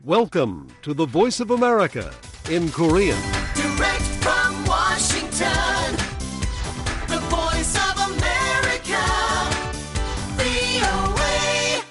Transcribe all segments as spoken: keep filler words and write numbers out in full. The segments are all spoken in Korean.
Welcome to the Voice of America in Korean. Direct from Washington, the Voice of America, 브이오에이.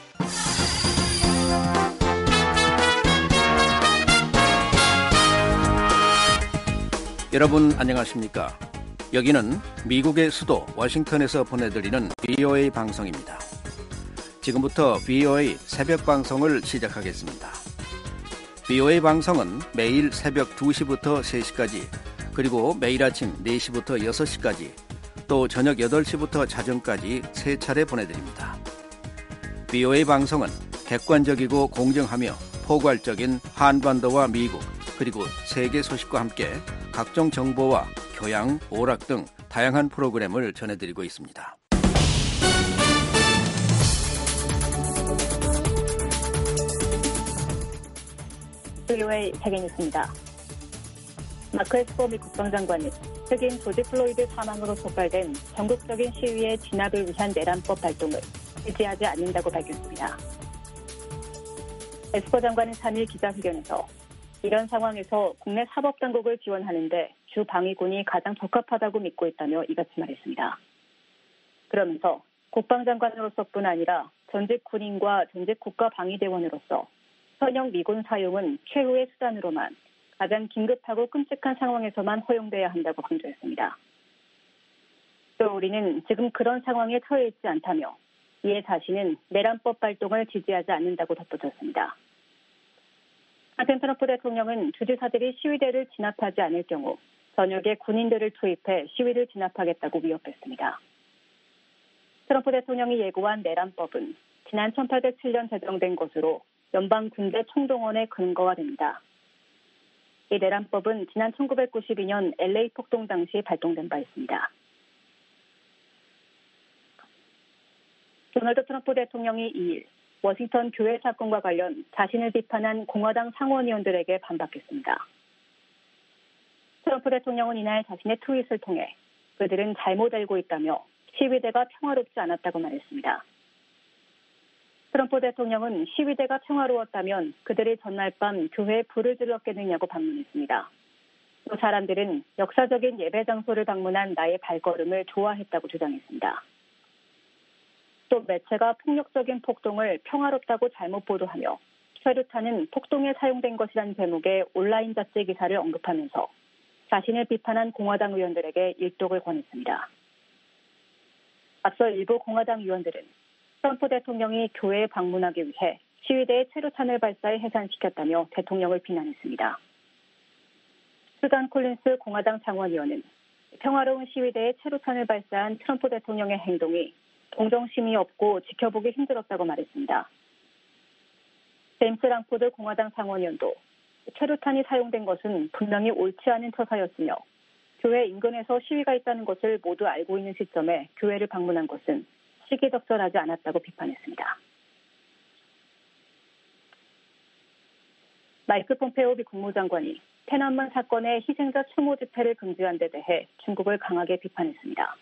여러분 안녕하십니까? 여기는 미국의 수도 워싱턴에서 보내드리는 브이오에이 방송입니다. 지금부터 브이오에이 새벽 방송을 시작하겠습니다. 브이오에이 방송은 매일 새벽 두 시부터 세 시까지, 그리고 매일 아침 네 시부터 여섯 시까지, 또 저녁 여덟 시부터 자정까지 세 차례 보내드립니다. 브이오에이 방송은 객관적이고 공정하며 포괄적인 한반도와 미국, 그리고 세계 소식과 함께 각종 정보와 교양, 오락 등 다양한 프로그램을 전해드리고 있습니다. 브이오에이 세계뉴스입니다. 마크 에스퍼 미 국방장관은 흑인 조지 플로이드 사망으로 촉발된 전국적인 시위의 진압을 위한 내란법 발동을 지지하지 않는다고 밝혔습니다. 에스퍼 장관은 삼 일 기자회견에서 이런 상황에서 국내 사법당국을 지원하는데 주 방위군이 가장 적합하다고 믿고 있다며 이같이 말했습니다. 그러면서 국방장관으로서뿐 아니라 전직 군인과 전직 국가방위대원으로서 현역 미군 사용은 최후의 수단으로만, 가장 긴급하고 끔찍한 상황에서만 허용돼야 한다고 강조했습니다. 또 우리는 지금 그런 상황에 처해 있지 않다며 이에 자신은 내란법 발동을 지지하지 않는다고 덧붙였습니다. 한편 트럼프 대통령은 주지사들이 시위대를 진압하지 않을 경우 전역에 군인들을 투입해 시위를 진압하겠다고 위협했습니다. 트럼프 대통령이 예고한 내란법은 지난 천팔백칠 년 제정된 것으로 연방군대 총동원의 근거가 됩니다. 이 내란법은 지난 천구백구십이 년 엘에이 폭동 당시 발동된 바 있습니다. 도널드 트럼프 대통령이 이 일 워싱턴 교회 사건과 관련 자신을 비판한 공화당 상원의원들에게 반박했습니다. 트럼프 대통령은 이날 자신의 트윗을 통해 그들은 잘못 알고 있다며 시위대가 평화롭지 않았다고 말했습니다. 트럼프 대통령은 시위대가 평화로웠다면 그들이 전날 밤 교회에 불을 질렀겠느냐고 반문했습니다. 또 사람들은 역사적인 예배 장소를 방문한 나의 발걸음을 좋아했다고 주장했습니다. 또 매체가 폭력적인 폭동을 평화롭다고 잘못 보도하며 최루탄은 폭동에 사용된 것이라는 제목의 온라인 잡지 기사를 언급하면서 자신을 비판한 공화당 의원들에게 일독을 권했습니다. 앞서 일부 공화당 의원들은 트럼프 대통령이 교회에 방문하기 위해 시위대에 최루탄을 발사해 해산시켰다며 대통령을 비난했습니다. 수단 콜린스 공화당 상원의원은 평화로운 시위대에 최루탄을 발사한 트럼프 대통령의 행동이 동정심이 없고 지켜보기 힘들었다고 말했습니다. 제임스 랑포드 공화당 상원의원도 최루탄이 사용된 것은 분명히 옳지 않은 처사였으며 교회 인근에서 시위가 있다는 것을 모두 알고 있는 시점에 교회를 방문한 것은 시기적절하지 않았다고 비판했습니다. 마이크 폼페오 미 국무장관이天安문 사건의 희생자 추모 집회를 금지한 데 대해 중국을 강하게 비판했습니다.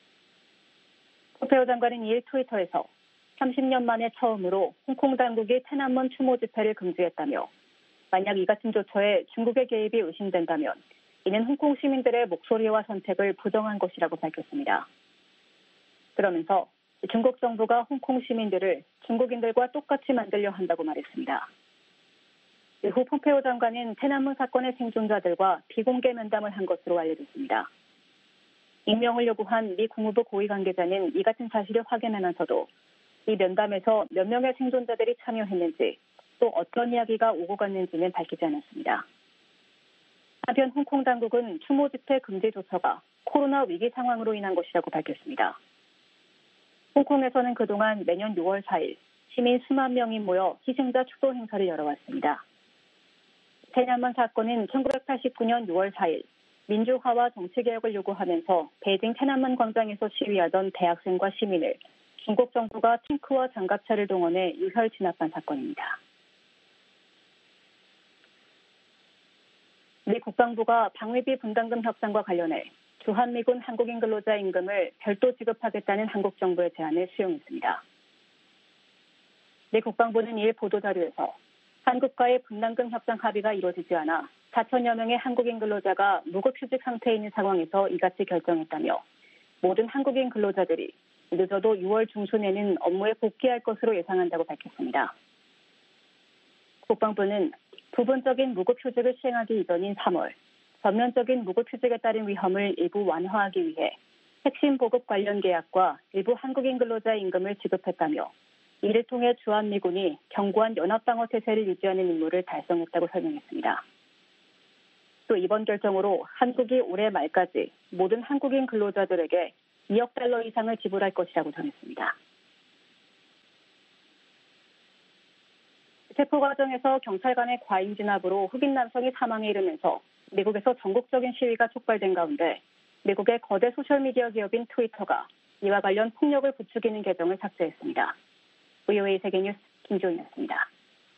폼페오 장관은 이 일 트위터에서 삼십 년 만에 처음으로 홍콩 당국이天安문 추모 집회를 금지했다며, 만약 이 같은 조처에 중국의 개입이 의심된다면 이는 홍콩 시민들의 목소리와 선택을 부정한 것이라고 밝혔습니다. 그러면서 중국 정부가 홍콩 시민들을 중국인들과 똑같이 만들려 한다고 말했습니다. 이후 폼페오 장관은天安문 사건의 생존자들과 비공개 면담을 한 것으로 알려졌습니다. 익명을 요구한 미 국무부 고위 관계자는 이 같은 사실을 확인하면서도 이 면담에서 몇 명의 생존자들이 참여했는지, 또 어떤 이야기가 오고 갔는지는 밝히지 않았습니다. 한편 홍콩 당국은 추모 집회 금지 조처가 코로나 위기 상황으로 인한 것이라고 밝혔습니다. 홍콩에서는 그동안 매년 유월 사일 시민 수만 명이 모여 희생자 추도 행사를 열어왔습니다.天安문 사건은 천구백팔십구 년 유월 사일 민주화와 정치개혁을 요구하면서 베이징天安문 광장에서 시위하던 대학생과 시민을 중국 정부가 탱크와 장갑차를 동원해 유혈 진압한 사건입니다. 미 국방부가 방위비 분담금 협상과 관련해 주한미군 한국인 근로자 임금을 별도 지급하겠다는 한국 정부의 제안을 수용했습니다. 미 국방부는 이 일 보도자료에서 한국과의 분담금 협상 합의가 이루어지지 않아 사천여 명의 한국인 근로자가 무급휴직 상태에 있는 상황에서 이같이 결정했다며 모든 한국인 근로자들이 늦어도 유월 중순에는 업무에 복귀할 것으로 예상한다고 밝혔습니다. 국방부는 부분적인 무급휴직을 시행하기 이전인 삼월, 전면적인 무급휴직에 따른 위험을 일부 완화하기 위해 핵심 보급 관련 계약과 일부 한국인 근로자의 임금을 지급했다며 이를 통해 주한미군이 견고한 연합방어 태세를 유지하는 임무를 달성했다고 설명했습니다. 또 이번 결정으로 한국이 올해 말까지 모든 한국인 근로자들에게 이억 달러 이상을 지불할 것이라고 전했습니다. 체포 과정에서 경찰 간의 과잉 진압으로 흑인 남성이 사망에 이르면서 미국에서 전국적인 시위가 촉발된 가운데 미국의 거대 소셜미디어 기업인 트위터가 이와 관련 폭력을 부추기는 계정을 삭제했습니다. 브이오에이 세계뉴스 김지훈이었습니다.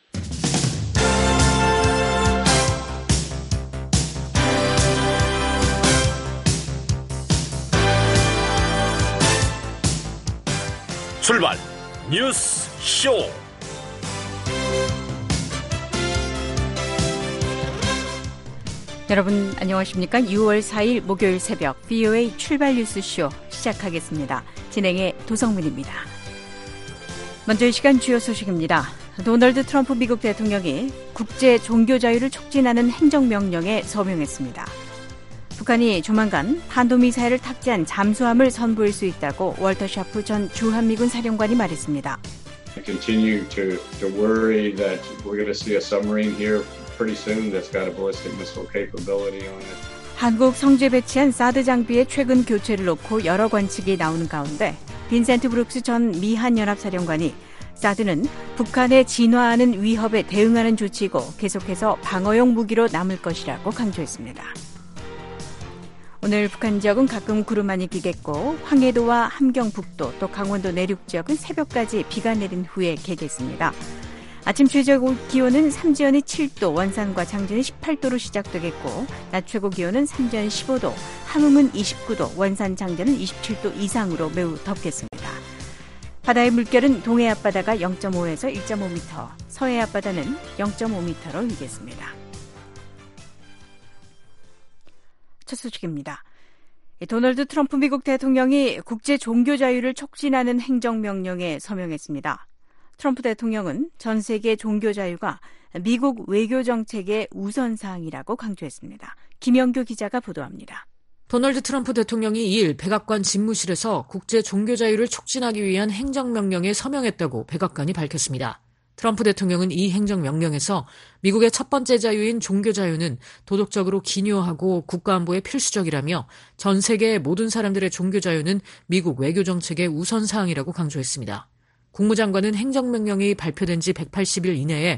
출발 뉴스 쇼. 여러분 안녕하십니까? 유월 사일 목요일 새벽 브이오에이 출발 뉴스쇼 시작하겠습니다. 진행의 도성문입니다. 먼저 이 시간 주요 소식입니다. 도널드 트럼프 미국 대통령이 국제 종교 자유를 촉진하는 행정명령에 서명했습니다. 북한이 조만간 탄도미사일을 탑재한 잠수함을 선보일 수 있다고 월터 샤프 전 주한미군 사령관이 말했습니다. I continue to, to worry that we're going to see a submarine here pretty soon that's got a ballistic missile capability on it. 한국 성주에 배치한 사드 장비의 최근 교체를 놓고 여러 관측이 나오는 가운데 빈센트 브룩스 전 미한연합사령관이 사드는 북한의 진화하는 위협에 대응하는 조치이고 계속해서 방어용 무기로 남을 것이라고 강조했습니다. 오늘 북한 지역은 가끔 구름 많이 끼겠고 황해도와 함경북도 또 강원도 내륙 지역은 새벽까지 비가 내린 후에 개겠습니다. 아침 최저 기온은 삼지연이 칠 도, 원산과 장진이 십팔 도로 시작되겠고 낮 최고 기온은 삼지연 십오 도, 함흥은 이십구 도, 원산 장진은 이십칠 도 이상으로 매우 덥겠습니다. 바다의 물결은 동해 앞바다가 영 점 오에서 일 점 오 미터, 서해 앞바다는 영 점 오 미터로 일겠습니다. 첫 소식입니다. 도널드 트럼프 미국 대통령이 국제 종교 자유를 촉진하는 행정명령에 서명했습니다. 트럼프 대통령은 전 세계 종교 자유가 미국 외교 정책의 우선사항이라고 강조했습니다. 김영교 기자가 보도합니다. 도널드 트럼프 대통령이 이일 백악관 집무실에서 국제 종교 자유를 촉진하기 위한 행정명령에 서명했다고 백악관이 밝혔습니다. 트럼프 대통령은 이 행정명령에서 미국의 첫 번째 자유인 종교 자유는 도덕적으로 기묘하고 국가안보에 필수적이라며 전 세계의 모든 사람들의 종교 자유는 미국 외교 정책의 우선사항이라고 강조했습니다. 국무장관은 행정명령이 발표된 지 백팔십 일 이내에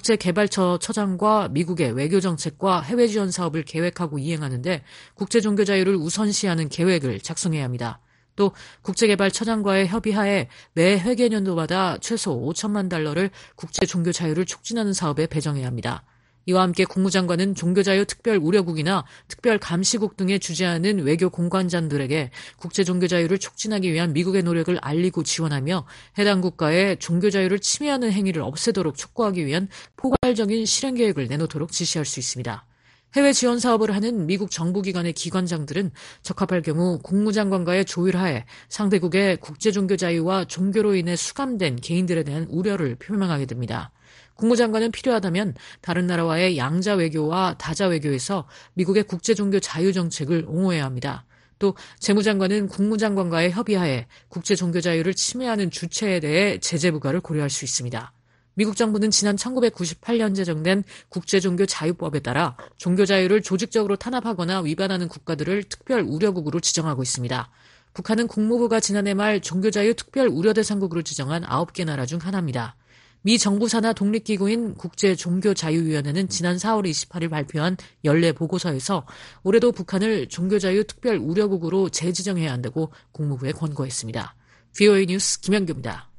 국제개발처 처장과 미국의 외교정책과 해외 지원 사업을 계획하고 이행하는데 국제종교자유를 우선시하는 계획을 작성해야 합니다. 또 국제개발처장과의 협의하에 매 회계연도마다 최소 오천만 달러를 국제종교자유를 촉진하는 사업에 배정해야 합니다. 이와 함께 국무장관은 종교자유 특별우려국이나 특별감시국 등에 주재하는 외교 공관장들에게 국제종교자유를 촉진하기 위한 미국의 노력을 알리고 지원하며 해당 국가의 종교자유를 침해하는 행위를 없애도록 촉구하기 위한 포괄적인 실행계획을 내놓도록 지시할 수 있습니다. 해외 지원 사업을 하는 미국 정부기관의 기관장들은 적합할 경우 국무장관과의 조율하에 상대국의 국제종교자유와 종교로 인해 수감된 개인들에 대한 우려를 표명하게 됩니다. 국무장관은 필요하다면 다른 나라와의 양자 외교와 다자 외교에서 미국의 국제종교 자유 정책을 옹호해야 합니다. 또 재무장관은 국무장관과의 협의하에 국제종교 자유를 침해하는 주체에 대해 제재 부과를 고려할 수 있습니다. 미국 정부는 지난 천구백구십팔 년 제정된 국제종교자유법에 따라 종교자유를 조직적으로 탄압하거나 위반하는 국가들을 특별 우려국으로 지정하고 있습니다. 북한은 국무부가 지난해 말 종교자유 특별 우려대상국으로 지정한 아홉 개 나라 중 하나입니다. 미 정부 산하 독립기구인 국제종교자유위원회는 지난 사월 이십팔일 발표한 연례 보고서에서 올해도 북한을 종교자유 특별 우려국으로 재지정해야 한다고 국무부에 권고했습니다. 브이오에이 뉴스 김현규입니다.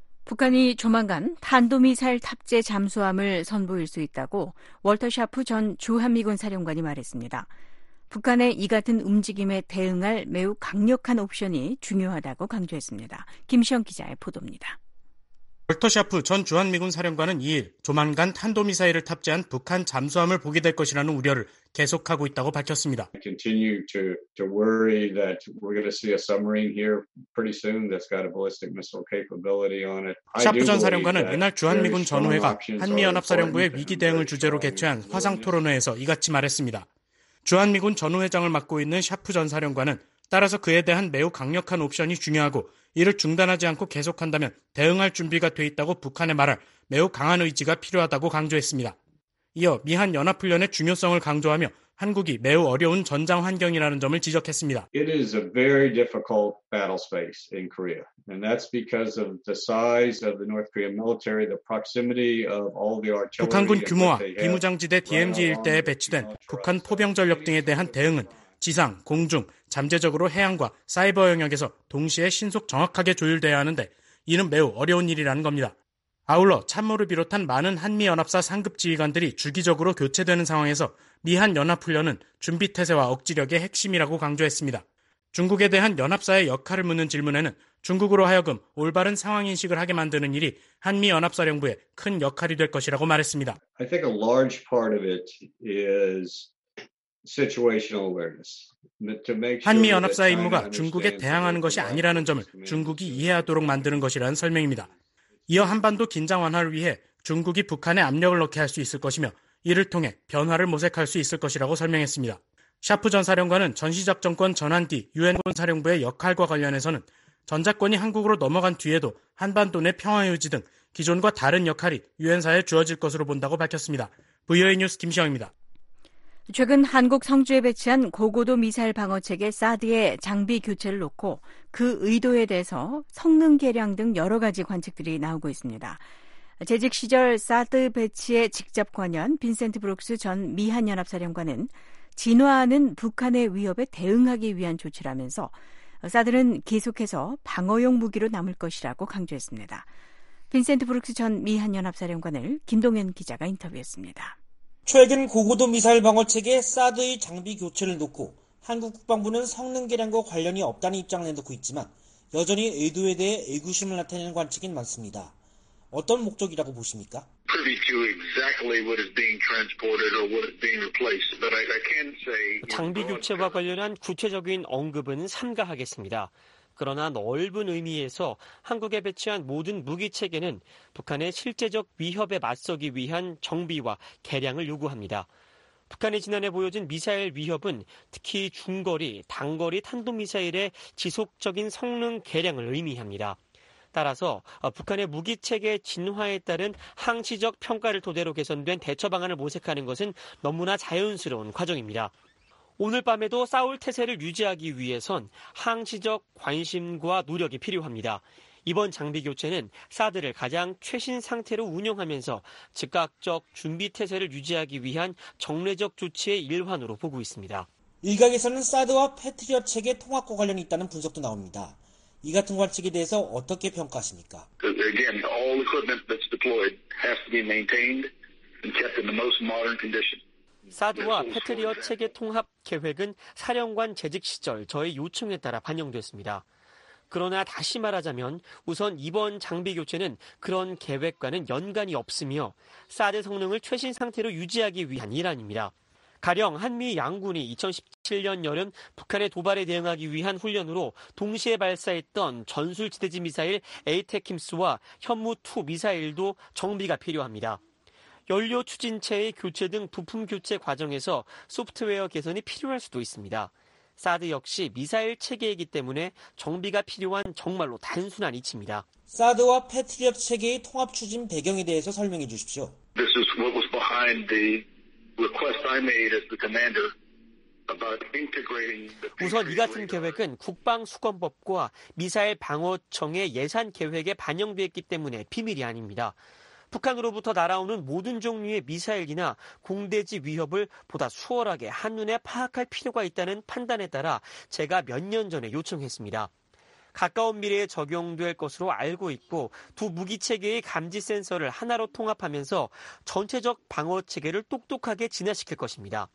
북한이 조만간 탄도미사일 탑재 잠수함을 선보일 수 있다고 월터 샤프 전 주한미군 사령관이 말했습니다. 북한의 이 같은 움직임에 대응할 매우 강력한 옵션이 중요하다고 강조했습니다. 김시영 기자의 보도입니다. 월터 샤프 전 주한미군 사령관은 이일 조만간 탄도미사일을 탑재한 북한 잠수함을 보게 될 것이라는 우려를 계속하고 있다고 밝혔습니다. Continue to to worry that we're going to see a submarine here pretty soon that's got a ballistic missile capability on it. 샤프 전 사령관은 이날 주한미군 전후회가 한미연합사령부의 위기 대응을 주제로 개최한 화상 토론회에서 이같이 말했습니다. 주한미군 전후회장을 맡고 있는 샤프 전 사령관은 따라서 그에 대한 매우 강력한 옵션이 중요하고 이를 중단하지 않고 계속한다면 대응할 준비가 돼 있다고 북한에 말할 매우 강한 의지가 필요하다고 강조했습니다. 이어 미한 연합훈련의 중요성을 강조하며 한국이 매우 어려운 전장 환경이라는 점을 지적했습니다. It is a very difficult battle space in Korea, and that's because of the size of the North Korean military, the proximity of all the artillery. 북한군 규모와 비무장지대 디엠지 일대에 배치된 북한 포병 전력 등에 대한 대응은 지상, 공중, 잠재적으로 해양과 사이버 영역에서 동시에 신속 정확하게 조율돼야 하는데 이는 매우 어려운 일이라는 겁니다. 아울러 참모를 비롯한 많은 한미연합사 상급 지휘관들이 주기적으로 교체되는 상황에서 미한 연합훈련은 준비태세와 억지력의 핵심이라고 강조했습니다. 중국에 대한 연합사의 역할을 묻는 질문에는 중국으로 하여금 올바른 상황인식을 하게 만드는 일이 한미연합사령부의 큰 역할이 될 것이라고 말했습니다. I think a large part of it is situational awareness. 한미연합사의 임무가 중국에 대항하는 것이 아니라는 점을 중국이 이해하도록 만드는 것이라는 설명입니다. 이어 한반도 긴장 완화를 위해 중국이 북한에 압력을 넣게 할 수 있을 것이며 이를 통해 변화를 모색할 수 있을 것이라고 설명했습니다. 샤프 전 사령관은 전시작전권 전환 뒤 유엔군 사령부의 역할과 관련해서는 전작권이 한국으로 넘어간 뒤에도 한반도 내 평화유지 등 기존과 다른 역할이 유엔사에 주어질 것으로 본다고 밝혔습니다. 브이오에이 뉴스 김시영입니다. 최근 한국 성주에 배치한 고고도 미사일 방어체계 사드의 장비 교체를 놓고 그 의도에 대해서 성능 개량 등 여러 가지 관측들이 나오고 있습니다. 재직 시절 사드 배치에 직접 관여한 빈센트 브룩스 전 미한연합사령관은 진화하는 북한의 위협에 대응하기 위한 조치라면서 사드는 계속해서 방어용 무기로 남을 것이라고 강조했습니다. 빈센트 브룩스 전 미한연합사령관을 김동현 기자가 인터뷰했습니다. 최근 고고도 미사일 방어체계 사드의 장비 교체를 놓고 한국 국방부는 성능 개량과 관련이 없다는 입장을 내놓고 있지만 여전히 의도에 대해 의구심을 나타내는 관측이 많습니다. 어떤 목적이라고 보십니까? 장비 교체와 관련한 구체적인 언급은 삼가하겠습니다. 그러나 넓은 의미에서 한국에 배치한 모든 무기 체계는 북한의 실제적 위협에 맞서기 위한 정비와 개량을 요구합니다. 북한이 지난해 보여준 미사일 위협은 특히 중거리, 단거리 탄도미사일의 지속적인 성능 개량을 의미합니다. 따라서 북한의 무기 체계 진화에 따른 항시적 평가를 토대로 개선된 대처 방안을 모색하는 것은 너무나 자연스러운 과정입니다. 오늘 밤에도 싸울 태세를 유지하기 위해선 항시적 관심과 노력이 필요합니다. 이번 장비 교체는 사드를 가장 최신 상태로 운영하면서 즉각적 준비 태세를 유지하기 위한 정례적 조치의 일환으로 보고 있습니다. 일각에서는 사드와 패트리엇 체계 통합과 관련이 있다는 분석도 나옵니다. 이 같은 관측에 대해서 어떻게 평가하십니까? Again, all equipment that's deployed has to be maintained and kept in the most modern condition. 사드와 패트리엇 체계 통합 계획은 사령관 재직 시절 저의 요청에 따라 반영됐습니다. 그러나 다시 말하자면 우선 이번 장비 교체는 그런 계획과는 연관이 없으며 사드 성능을 최신 상태로 유지하기 위한 일환입니다. 가령 한미 양군이 이천십칠 년 여름 북한의 도발에 대응하기 위한 훈련으로 동시에 발사했던 전술지대지 미사일 에이테킴스와 현무 투 미사일도 정비가 필요합니다. 연료 추진체의 교체 등 부품 교체 과정에서 소프트웨어 개선이 필요할 수도 있습니다. 사드 역시 미사일 체계이기 때문에 정비가 필요한 정말로 단순한 이치입니다. 사드와 패트리엇 체계의 통합 추진 배경에 대해서 설명해 주십시오. This is what was behind the request I made as the commander about integrating the 우선 이 같은 계획은 국방수권법과 미사일 방어청의 예산 계획에 반영됐기 때문에 비밀이 아닙니다. 북한으로부터 날아오는 모든 종류의 미사일이나 공대지 위협을 보다 수월하게 한눈에 파악할 필요가 있다는 판단에 따라 제가 몇 년 전에 요청했습니다. 가까운 미래에 적용될 것으로 알고 있고 두 무기 체계의 감지 센서를 하나로 통합하면서 전체적 방어 체계를 똑똑하게 진화시킬 것입니다.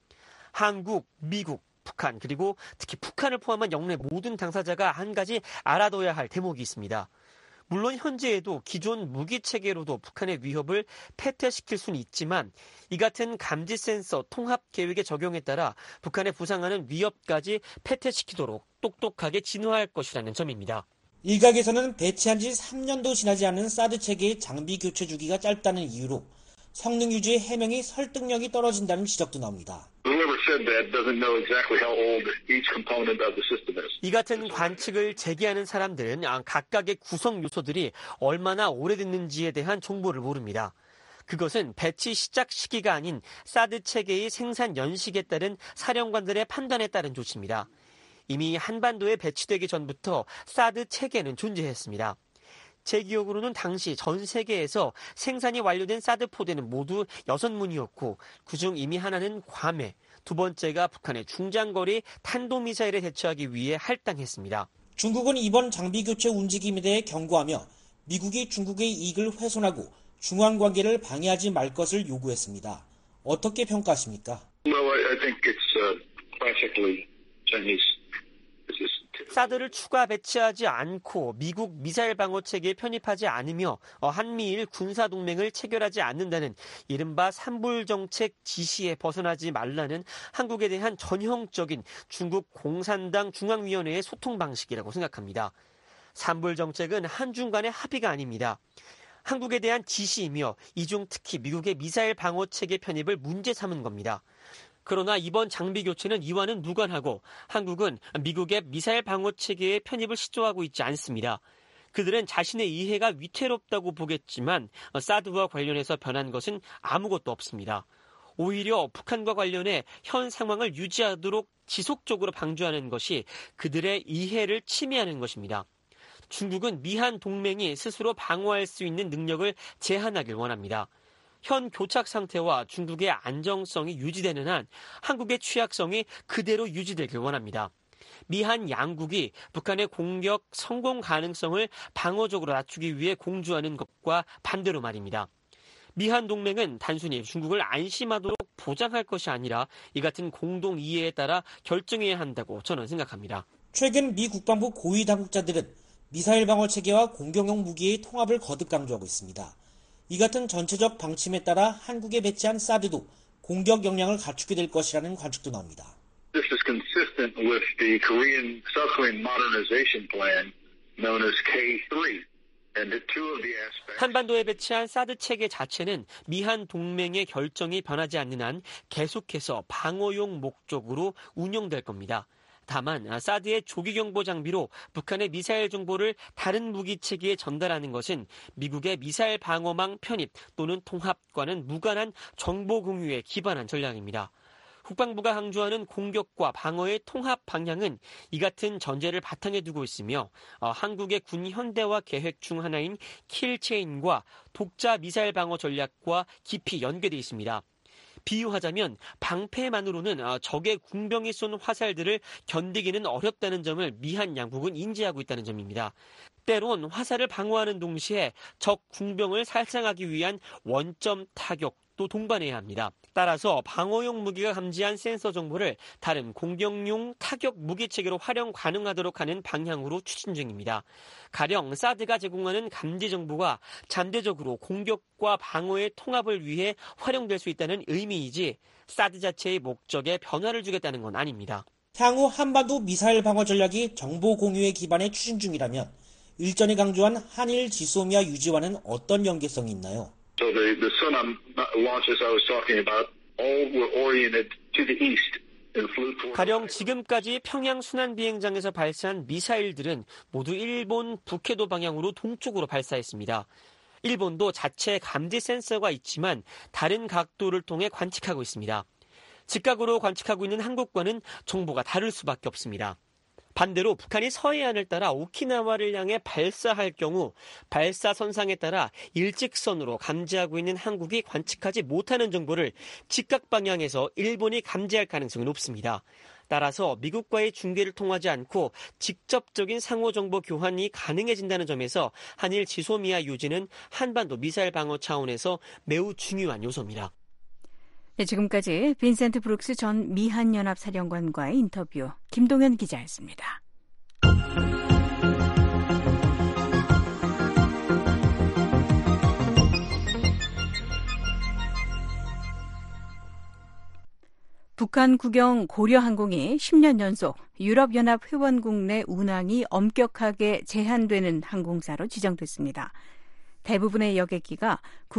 한국, 미국, 북한 그리고 특히 북한을 포함한 영내 모든 당사자가 한 가지 알아둬야 할 대목이 있습니다. 물론 현재에도 기존 무기 체계로도 북한의 위협을 패퇴시킬 수는 있지만 이 같은 감지 센서 통합 계획의 적용에 따라 북한의 부상하는 위협까지 패퇴시키도록 똑똑하게 진화할 것이라는 점입니다. 일각에서는 배치한 지 삼 년도 지나지 않은 사드 체계의 장비 교체 주기가 짧다는 이유로 성능 유지의 해명이 설득력이 떨어진다는 지적도 나옵니다. 이 같은 관측을 제기하는 사람들은 각각의 구성 요소들이 얼마나 오래됐는지에 대한 정보를 모릅니다. 그것은 배치 시작 시기가 아닌 사드 체계의 생산 연식에 따른 사령관들의 판단에 따른 조치입니다. 이미 한반도에 배치되기 전부터 사드 체계는 존재했습니다. 제 기억으로는 당시 전 세계에서 생산이 완료된 사드 포대는 모두 여섯 문이었고 그중 이미 하나는 괌에, 두 번째가 북한의 중장거리 탄도미사일에 대처하기 위해 할당했습니다. 중국은 이번 장비 교체 움직임에 대해 경고하며 미국이 중국의 이익을 훼손하고 중앙관계를 방해하지 말 것을 요구했습니다. 어떻게 평가하십니까? Well, I think it's uh, classically Chinese. 사드를 추가 배치하지 않고 미국 미사일 방어 체계에 편입하지 않으며 한미일 군사동맹을 체결하지 않는다는 이른바 삼불정책 지시에 벗어나지 말라는 한국에 대한 전형적인 중국 공산당 중앙위원회의 소통 방식이라고 생각합니다. 삼불정책은 한중 간의 합의가 아닙니다. 한국에 대한 지시이며 이 중 특히 미국의 미사일 방어 체계 편입을 문제 삼은 겁니다. 그러나 이번 장비 교체는 이와는 무관하고 한국은 미국의 미사일 방어 체계의 편입을 시도하고 있지 않습니다. 그들은 자신의 이해가 위태롭다고 보겠지만 사드와 관련해서 변한 것은 아무것도 없습니다. 오히려 북한과 관련해 현 상황을 유지하도록 지속적으로 방조하는 것이 그들의 이해를 침해하는 것입니다. 중국은 미한 동맹이 스스로 방어할 수 있는 능력을 제한하길 원합니다. 현 교착 상태와 중국의 안정성이 유지되는 한 한국의 취약성이 그대로 유지되길 원합니다. 미한 양국이 북한의 공격 성공 가능성을 방어적으로 낮추기 위해 공조하는 것과 반대로 말입니다. 미한 동맹은 단순히 중국을 안심하도록 보장할 것이 아니라 이 같은 공동 이해에 따라 결정해야 한다고 저는 생각합니다. 최근 미 국방부 고위 당국자들은 미사일 방어 체계와 공격용 무기의 통합을 거듭 강조하고 있습니다. 이 같은 전체적 방침에 따라 한국에 배치한 사드도 공격 역량을 갖추게 될 것이라는 관측도 나옵니다. This is consistent with the Korean South Korean modernization plan known as K three. And the two of the aspects 한반도에 배치한 사드 체계 자체는 미한 동맹의 결정이 변하지 않는 한 계속해서 방어용 목적으로 운영될 겁니다. 다만 사드의 조기경보 장비로 북한의 미사일 정보를 다른 무기 체계에 전달하는 것은 미국의 미사일 방어망 편입 또는 통합과는 무관한 정보 공유에 기반한 전략입니다. 국방부가 강조하는 공격과 방어의 통합 방향은 이 같은 전제를 바탕에 두고 있으며 어, 한국의 군 현대화 계획 중 하나인 킬체인과 독자 미사일 방어 전략과 깊이 연계되어 있습니다. 비유하자면 방패만으로는 적의 군병이 쏜 화살들을 견디기는 어렵다는 점을 미한 양국은 인지하고 있다는 점입니다. 때론 화살을 방어하는 동시에 적 군병을 살상하기 위한 원점 타격도 동반해야 합니다. 따라서 방어용 무기가 감지한 센서 정보를 다른 공격용 타격 무기 체계로 활용 가능하도록 하는 방향으로 추진 중입니다. 가령 사드가 제공하는 감지 정보가 잠재적으로 공격과 방어의 통합을 위해 활용될 수 있다는 의미이지 사드 자체의 목적에 변화를 주겠다는 건 아닙니다. 향후 한반도 미사일 방어 전략이 정보 공유에 기반해 추진 중이라면 일전에 강조한 한일 지소미아 유지와는 어떤 연계성이 있나요? So the, the Sunam launches I was talking about all were oriented to the east and flew toward. 가령 지금까지 평양 순환 비행장에서 발사한 미사일들은 모두 일본 북해도 방향으로 동쪽으로 발사했습니다. 일본도 자체 감지 센서가 있지만 다른 각도를 통해 관측하고 있습니다. 직각으로 관측하고 있는 한국과는 정보가 다를 수밖에 없습니다. 반대로 북한이 서해안을 따라 오키나와를 향해 발사할 경우 발사 선상에 따라 일직선으로 감지하고 있는 한국이 관측하지 못하는 정보를 직각 방향에서 일본이 감지할 가능성이 높습니다. 따라서 미국과의 중계를 통하지 않고 직접적인 상호정보 교환이 가능해진다는 점에서 한일 지소미아 유지는 한반도 미사일 방어 차원에서 매우 중요한 요소입니다. 네, 지금까지 빈센트 브룩스 전 미한연합사령관과의 인터뷰 김동현 기자였습니다. 북한 국영 고려항공이 십 년 연속 유럽연합 회원국 내 운항이 엄격하게 제한되는 항공사로 지정됐습니다. 대부분의 여객기가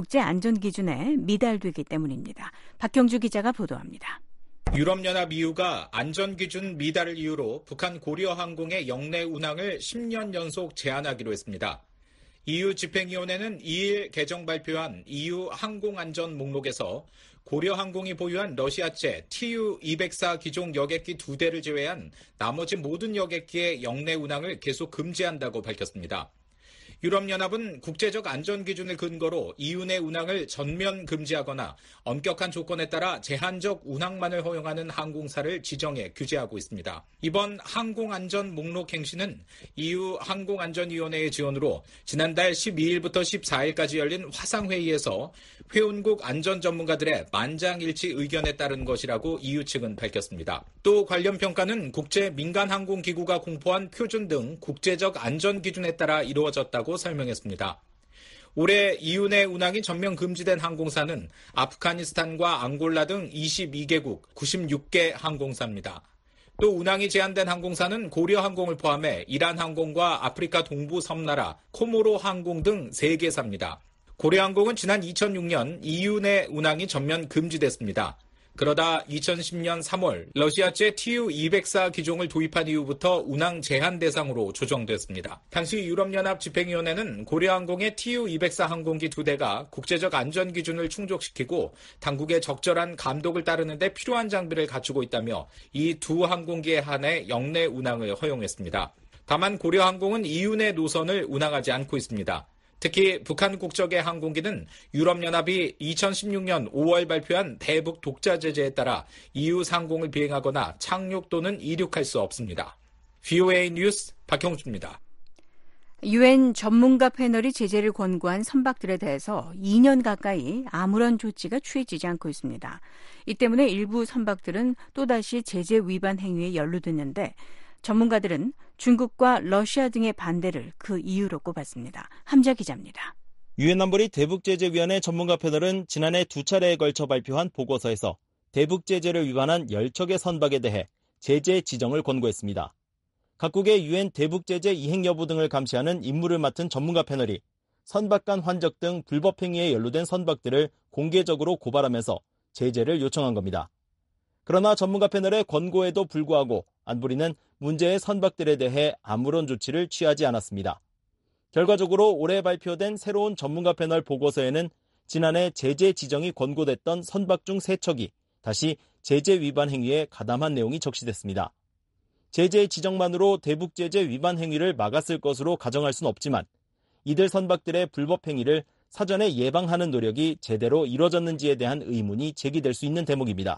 국제안전기준에 미달되기 때문입니다. 박형주 기자가 보도합니다. 유럽연합 이유가 안전기준 미달을 이유로 북한 고려항공의 영내 운항을 십 년 연속 제한하기로 했습니다. 이유 집행위원회는 이 일 개정 발표한 이유 항공안전 목록에서 고려항공이 보유한 러시아제 티유 이백사 기종 여객기 두 대를 제외한 나머지 모든 여객기의 영내 운항을 계속 금지한다고 밝혔습니다. 유럽연합은 국제적 안전기준을 근거로 이유 내 운항을 전면 금지하거나 엄격한 조건에 따라 제한적 운항만을 허용하는 항공사를 지정해 규제하고 있습니다. 이번 항공안전 목록 행시는 이유 항공안전위원회의 지원으로 지난달 십이 일부터 십사 일까지 열린 화상회의에서 회원국 안전 전문가들의 만장일치 의견에 따른 것이라고 이유 측은 밝혔습니다. 또 관련 평가는 국제 민간항공기구가 공포한 표준 등 국제적 안전기준에 따라 이루어졌다고 설명했습니다. 올해 이유 내 운항이 전면 금지된 항공사는 아프가니스탄과 앙골라 등 이십이 개국 구십육 개 항공사입니다. 또 운항이 제한된 항공사는 고려항공을 포함해 이란항공과 아프리카 동부 섬나라 코모로 항공 등 세 개사입니다. 고려항공은 지난 이천육 년 이유 내 운항이 전면 금지됐습니다. 그러다 이천십 년 삼월 러시아제 티유 이백사 기종을 도입한 이후부터 운항 제한 대상으로 조정됐습니다. 당시 유럽연합 집행위원회는 고려항공의 티유 이백사 항공기 두 대가 국제적 안전기준을 충족시키고 당국의 적절한 감독을 따르는 데 필요한 장비를 갖추고 있다며 이 두 항공기에 한해 영내 운항을 허용했습니다. 다만 고려항공은 이유 내 노선을 운항하지 않고 있습니다. 특히 북한 국적의 항공기는 유럽연합이 이천십육 년 오월 발표한 대북 독자 제재에 따라 이유 상공을 비행하거나 착륙 또는 이륙할 수 없습니다. 브이오에이 뉴스 박형주입니다. 유엔 전문가 패널이 제재를 권고한 선박들에 대해서 이 년 가까이 아무런 조치가 취해지지 않고 있습니다. 이 때문에 일부 선박들은 또다시 제재 위반 행위에 연루됐는데 전문가들은 중국과 러시아 등의 반대를 그 이유로 꼽았습니다. 함자 기자입니다. 유엔 안보리 대북제재위원회 전문가 패널은 지난해 두 차례에 걸쳐 발표한 보고서에서 대북제재를 위반한 열 척의 선박에 대해 제재 지정을 권고했습니다. 각국의 유엔 대북제재 이행 여부 등을 감시하는 임무를 맡은 전문가 패널이 선박 간 환적 등 불법 행위에 연루된 선박들을 공개적으로 고발하면서 제재를 요청한 겁니다. 그러나 전문가 패널의 권고에도 불구하고 안보리는 문제의 선박들에 대해 아무런 조치를 취하지 않았습니다. 결과적으로 올해 발표된 새로운 전문가 패널 보고서에는 지난해 제재 지정이 권고됐던 선박 중 세 척이 다시 제재 위반 행위에 가담한 내용이 적시됐습니다. 제재 지정만으로 대북제재 위반 행위를 막았을 것으로 가정할 수는 없지만 이들 선박들의 불법 행위를 사전에 예방하는 노력이 제대로 이뤄졌는지에 대한 의문이 제기될 수 있는 대목입니다.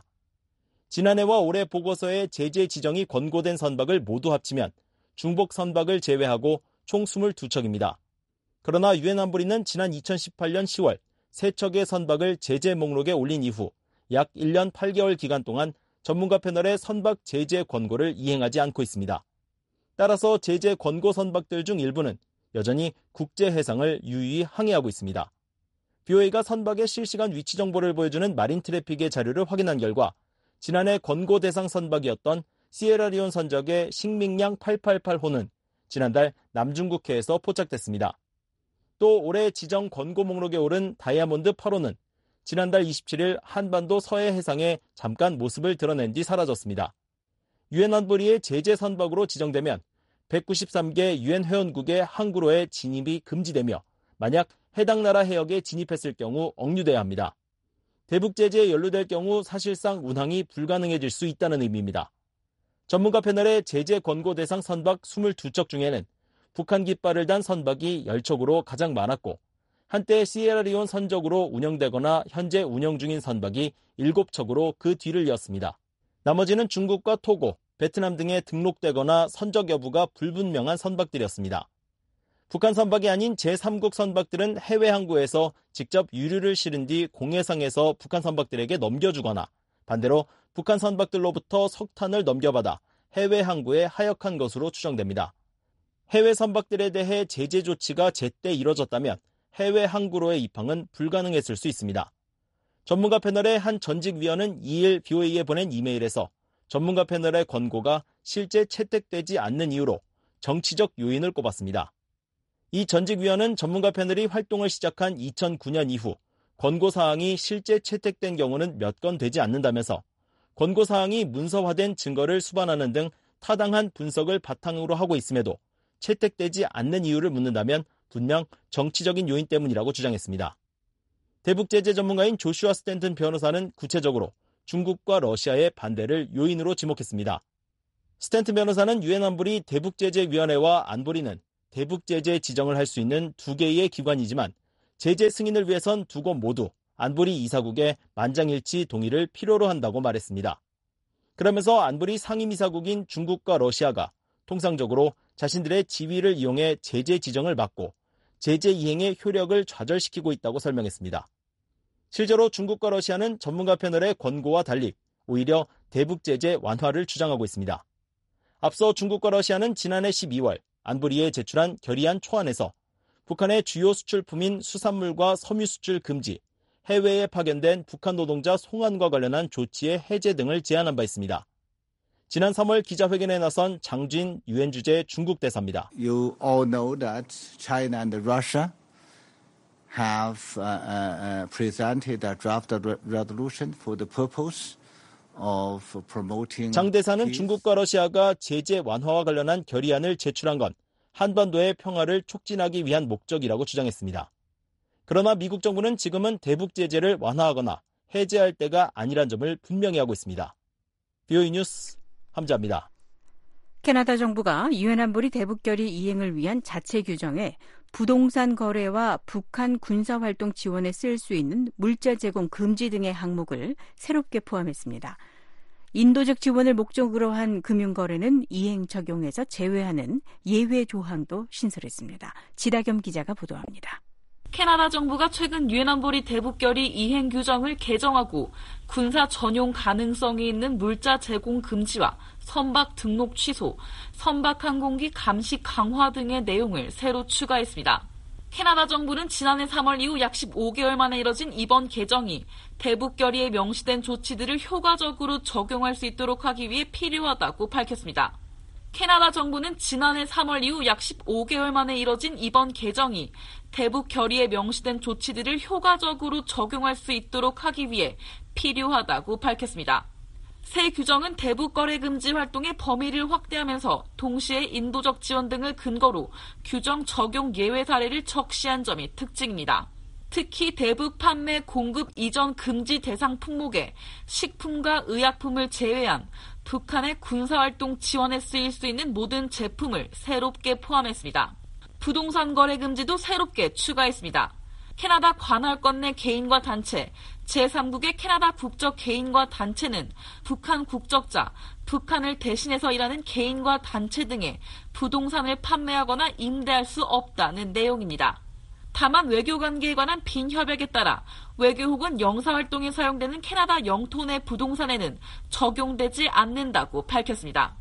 지난해와 올해 보고서에 제재 지정이 권고된 선박을 모두 합치면 중복 선박을 제외하고 총 이십이 척입니다. 그러나 유엔 안보리는 지난 이천십팔 년 시월 세 척의 선박을 제재 목록에 올린 이후 약 일 년 팔 개월 기간 동안 전문가 패널의 선박 제재 권고를 이행하지 않고 있습니다. 따라서 제재 권고 선박들 중 일부는 여전히 국제 해상을 유유히 항해하고 있습니다. 브이오에이가 선박의 실시간 위치 정보를 보여주는 마린 트래픽의 자료를 확인한 결과 지난해 권고 대상 선박이었던 시에라리온 선적의 식민량 팔백팔십팔 호는 지난달 남중국해에서 포착됐습니다. 또 올해 지정 권고 목록에 오른 다이아몬드 팔 호는 지난달 이십칠 일 한반도 서해 해상에 잠깐 모습을 드러낸 뒤 사라졌습니다. 유엔 안보리의 제재 선박으로 지정되면 백구십삼 개 유엔 회원국의 항구로의 진입이 금지되며 만약 해당 나라 해역에 진입했을 경우 억류돼야 합니다. 대북제재에 연루될 경우 사실상 운항이 불가능해질 수 있다는 의미입니다. 전문가 패널의 제재 권고 대상 선박 이십이 척 중에는 북한 깃발을 단 선박이 열 척으로 가장 많았고 한때 시에라리온 선적으로 운영되거나 현재 운영 중인 선박이 일곱 척으로 그 뒤를 이었습니다. 나머지는 중국과 토고, 베트남 등에 등록되거나 선적 여부가 불분명한 선박들이었습니다. 북한 선박이 아닌 제삼 국 선박들은 해외 항구에서 직접 유류를 실은 뒤 공해상에서 북한 선박들에게 넘겨주거나 반대로 북한 선박들로부터 석탄을 넘겨받아 해외 항구에 하역한 것으로 추정됩니다. 해외 선박들에 대해 제재 조치가 제때 이뤄졌다면 해외 항구로의 입항은 불가능했을 수 있습니다. 전문가 패널의 한 전직 위원은 이일 비오에이에 보낸 이메일에서 전문가 패널의 권고가 실제 채택되지 않는 이유로 정치적 요인을 꼽았습니다. 이 전직 위원은 전문가 패널이 활동을 시작한 이천구년 이후 권고사항이 실제 채택된 경우는 몇 건 되지 않는다면서 권고사항이 문서화된 증거를 수반하는 등 타당한 분석을 바탕으로 하고 있음에도 채택되지 않는 이유를 묻는다면 분명 정치적인 요인 때문이라고 주장했습니다. 대북제재 전문가인 조슈아 스탠튼 변호사는 구체적으로 중국과 러시아의 반대를 요인으로 지목했습니다. 스탠튼 변호사는 유엔 안보리 대북제재위원회와 안보리는 대북제재 지정을 할 수 있는 두 개의 기관이지만 제재 승인을 위해선 두 곳 모두 안보리 이사국의 만장일치 동의를 필요로 한다고 말했습니다. 그러면서 안보리 상임이사국인 중국과 러시아가 통상적으로 자신들의 지위를 이용해 제재 지정을 막고 제재 이행의 효력을 좌절시키고 있다고 설명했습니다. 실제로 중국과 러시아는 전문가 패널의 권고와 달리 오히려 대북제재 완화를 주장하고 있습니다. 앞서 중국과 러시아는 지난해 십이월 안보리에 제출한 결의안 초안에서 북한의 주요 수출품인 수산물과 섬유 수출 금지, 해외에 파견된 북한 노동자 송환과 관련한 조치의 해제 등을 제안한 바 있습니다. 지난 삼월 기자회견에 나선 장진 유엔 주재 중국 대사입니다. You all know that China and Russia have uh, uh, presented a draft resolution for the purpose of promoting 장 대사는 peace. 중국과 러시아가 제재 완화와 관련한 결의안을 제출한 건 한반도의 평화를 촉진하기 위한 목적이라고 주장했습니다. 그러나 미국 정부는 지금은 대북 제재를 완화하거나 해제할 때가 아니란 점을 분명히 하고 있습니다. 비오이 뉴스 함자입니다. 캐나다 정부가 유엔 안보리 대북결의 이행을 위한 자체 규정에 부동산 거래와 북한 군사활동 지원에 쓸 수 있는 물자 제공 금지 등의 항목을 새롭게 포함했습니다. 인도적 지원을 목적으로 한 금융거래는 이행 적용에서 제외하는 예외 조항도 신설했습니다. 지다겸 기자가 보도합니다. 캐나다 정부가 최근 유엔 안보리 대북결의 이행 규정을 개정하고 군사 전용 가능성이 있는 물자 제공 금지와 선박 등록 취소, 선박 항공기 감시 강화 등의 내용을 새로 추가했습니다. 캐나다 정부는 지난해 삼월 이후 약 십오 개월 만에 이뤄진 이번 개정이 대북결의에 명시된 조치들을 효과적으로 적용할 수 있도록 하기 위해 필요하다고 밝혔습니다. 캐나다 정부는 지난해 삼월 이후 약 십오 개월 만에 이뤄진 이번 개정이 대북결의에 명시된 조치들을 효과적으로 적용할 수 있도록 하기 위해 필요하다고 밝혔습니다. 새 규정은 대북거래 금지 활동의 범위를 확대하면서 동시에 인도적 지원 등을 근거로 규정 적용 예외 사례를 적시한 점이 특징입니다. 특히 대북 판매 공급 이전 금지 대상 품목에 식품과 의약품을 제외한 북한의 군사활동 지원에 쓰일 수 있는 모든 제품을 새롭게 포함했습니다. 부동산 거래 금지도 새롭게 추가했습니다. 캐나다 관할권 내 개인과 단체, 제삼국의 캐나다 국적 개인과 단체는 북한 국적자, 북한을 대신해서 일하는 개인과 단체 등의 부동산을 판매하거나 임대할 수 없다는 내용입니다. 다만 외교관계에 관한 빈협약에 따라 외교 혹은 영사활동에 사용되는 캐나다 영토 내 부동산에는 적용되지 않는다고 밝혔습니다.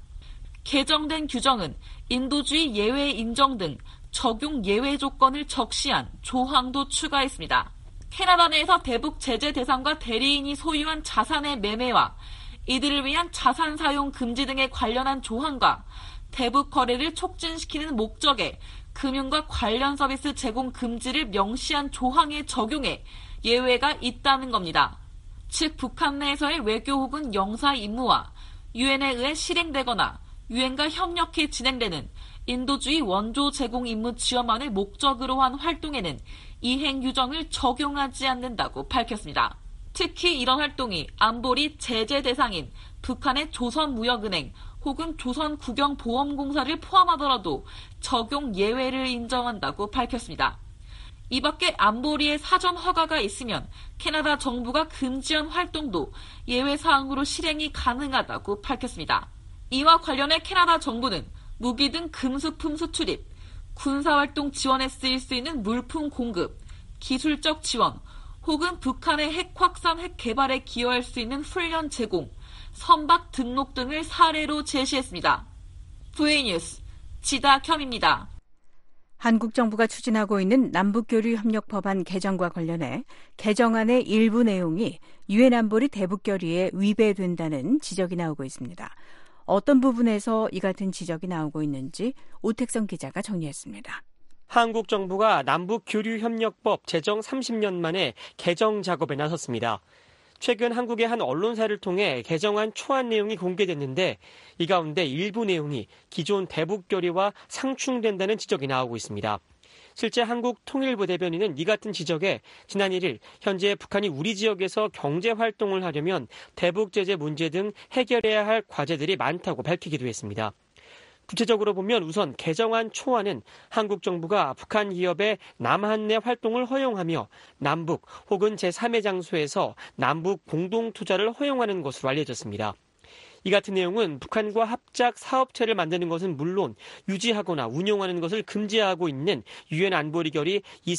개정된 규정은 인도주의 예외 인정 등 적용 예외 조건을 적시한 조항도 추가했습니다. 캐나다 내에서 대북 제재 대상과 대리인이 소유한 자산의 매매와 이들을 위한 자산 사용 금지 등에 관련한 조항과 대북 거래를 촉진시키는 목적에 금융과 관련 서비스 제공 금지를 명시한 조항에 적용해 예외가 있다는 겁니다. 즉 북한 내에서의 외교 혹은 영사 임무와 유엔에 의해 실행되거나 유엔과 협력해 진행되는 인도주의 원조 제공 임무 지원만을 목적으로 한 활동에는 이행 규정을 적용하지 않는다고 밝혔습니다. 특히 이런 활동이 안보리 제재 대상인 북한의 조선무역은행 혹은 조선국영보험공사를 포함하더라도 적용 예외를 인정한다고 밝혔습니다. 이 밖에 안보리의 사전 허가가 있으면 캐나다 정부가 금지한 활동도 예외 사항으로 실행이 가능하다고 밝혔습니다. 이와 관련해 캐나다 정부는 무기 등 금수품 수출입, 군사활동 지원에 쓰일 수 있는 물품 공급, 기술적 지원, 혹은 북한의 핵 확산, 핵 개발에 기여할 수 있는 훈련 제공, 선박 등록 등을 사례로 제시했습니다. 브이오이 뉴스 지다겸입니다. 한국 정부가 추진하고 있는 남북교류협력법안 개정과 관련해 개정안의 일부 내용이 유엔 안보리 대북결의에 위배된다는 지적이 나오고 있습니다. 어떤 부분에서 이 같은 지적이 나오고 있는지 오택성 기자가 정리했습니다. 한국 정부가 남북교류협력법 제정 삼십 년 만에 개정 작업에 나섰습니다. 최근 한국의 한 언론사를 통해 개정안 초안 내용이 공개됐는데 이 가운데 일부 내용이 기존 대북결의와 상충된다는 지적이 나오고 있습니다. 실제 한국통일부 대변인은 이 같은 지적에 지난 일 일 현재 북한이 우리 지역에서 경제활동을 하려면 대북제재 문제 등 해결해야 할 과제들이 많다고 밝히기도 했습니다. 구체적으로 보면 우선 개정안 초안은 한국 정부가 북한 기업의 남한 내 활동을 허용하며 남북 혹은 제삼의 장소에서 남북 공동 투자를 허용하는 것으로 알려졌습니다. 이 같은 내용은 북한과 합작 사업체를 만드는 것은 물론 유지하거나 운용하는 것을 금지하고 있는 유엔 안보리 결의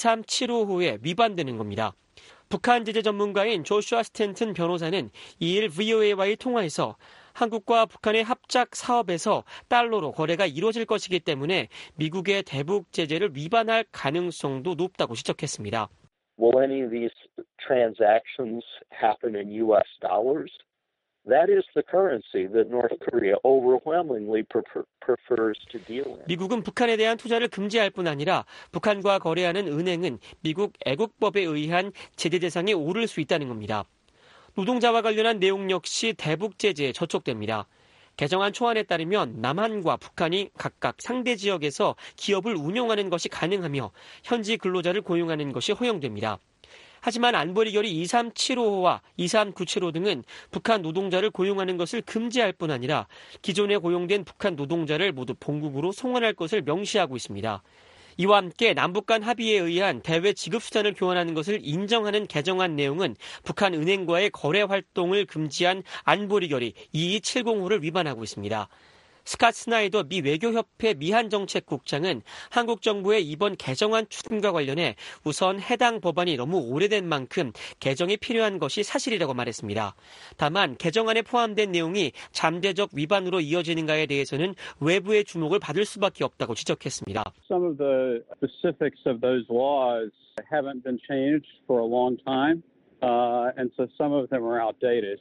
이삼칠오호에 위반되는 겁니다. 북한 제재 전문가인 조슈아 스탠튼 변호사는 이 일 브이오에이와의 통화에서 한국과 북한의 합작 사업에서 달러로 거래가 이루어질 것이기 때문에 미국의 대북 제재를 위반할 가능성도 높다고 지적했습니다. Will any of these transactions happen in U S dollars? That is the currency that North Korea overwhelmingly prefer, prefers to deal in. 미국은 북한에 대한 투자를 금지할 뿐 아니라 북한과 거래하는 은행은 미국 애국법에 의한 제재 대상에 오를 수 있다는 겁니다. 노동자와 관련한 내용 역시 대북 제재에 저촉됩니다. 개정안 초안에 따르면 남한과 북한이 각각 상대 지역에서 기업을 운영하는 것이 가능하며 현지 근로자를 고용하는 것이 허용됩니다. 하지만 안보리 결의 이삼칠오호와 이삼구칠호 등은 북한 노동자를 고용하는 것을 금지할 뿐 아니라 기존에 고용된 북한 노동자를 모두 본국으로 송환할 것을 명시하고 있습니다. 이와 함께 남북 간 합의에 의한 대외 지급수단을 교환하는 것을 인정하는 개정안 내용은 북한 은행과의 거래 활동을 금지한 안보리 결의 이이칠공호를 위반하고 있습니다. 스캇 스나이더 미 외교협회 미한정책국장은 한국 정부의 이번 개정안 추진과 관련해 우선 해당 법안이 너무 오래된 만큼 개정이 필요한 것이 사실이라고 말했습니다. 다만 개정안에 포함된 내용이 잠재적 위반으로 이어지는가에 대해서는 외부의 주목을 받을 수밖에 없다고 지적했습니다. Some of the specifics of those laws haven't been changed for a long time, uh, and so some of them are outdated.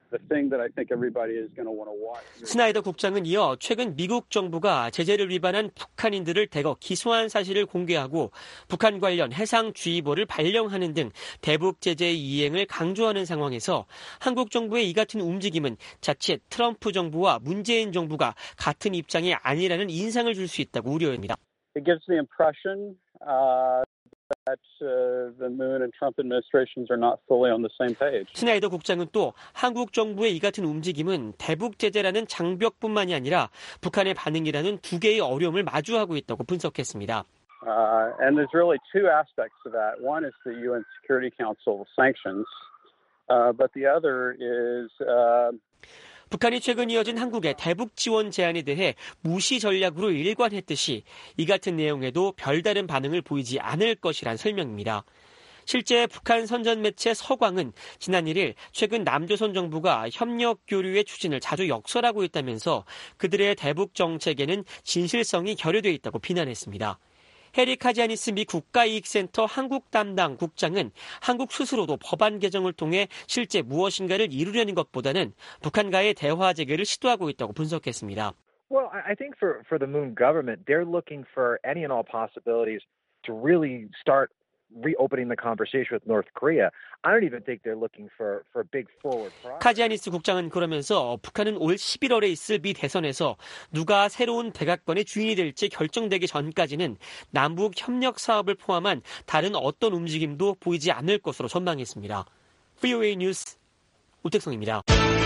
스나이더 국장은 이어 최근 미국 정부가 제재를 위반한 북한인들을 대거 기소한 사실을 공개하고 북한 관련 해상주의보를 발령하는 등 대북 제재 이행을 강조하는 상황에서 한국 정부의 이 같은 움직임은 자칫 트럼프 정부와 문재인 정부가 같은 입장이 아니라는 인상을 줄 수 있다고 우려합니다. It gives the impression uh... that uh, the Moon and Trump administrations are not fully on the same page. 스나이더 국장은 또 한국 정부의 이 같은 움직임은 대북 제재라는 장벽뿐만이 아니라 북한의 반응이라는 두 개의 어려움을 마주하고 있다고 분석했습니다. Uh, and there's really two aspects to that. One is the U N Security Council sanctions, uh, but the other is uh, 북한이 최근 이어진 한국의 대북 지원 제안에 대해 무시 전략으로 일관했듯이 이 같은 내용에도 별다른 반응을 보이지 않을 것이란 설명입니다. 실제 북한 선전 매체 서광은 지난 일 일 최근 남조선 정부가 협력 교류의 추진을 자주 역설하고 있다면서 그들의 대북 정책에는 진실성이 결여돼 있다고 비난했습니다. 해리 카지아니스 미 국가이익센터 한국 담당 국장은 한국 스스로도 법안 개정을 통해 실제 무엇인가를 이루려는 것보다는 북한과의 대화 재개를 시도하고 있다고 분석했습니다. Well, I think for for the Moon government, they're looking for any and all possibilities to really start reopening the conversation with North Korea. I don't even think they're looking for for big forward progress. 카지아니스 국장은 그러면서 북한은 올 십일월에 있을 미 대선에서 누가 새로운 백악관의 주인이 될지 결정되기 전까지는 남북 협력 사업을 포함한 다른 어떤 움직임도 보이지 않을 것으로 전망했습니다. 브이오에이 뉴스 오택성입니다.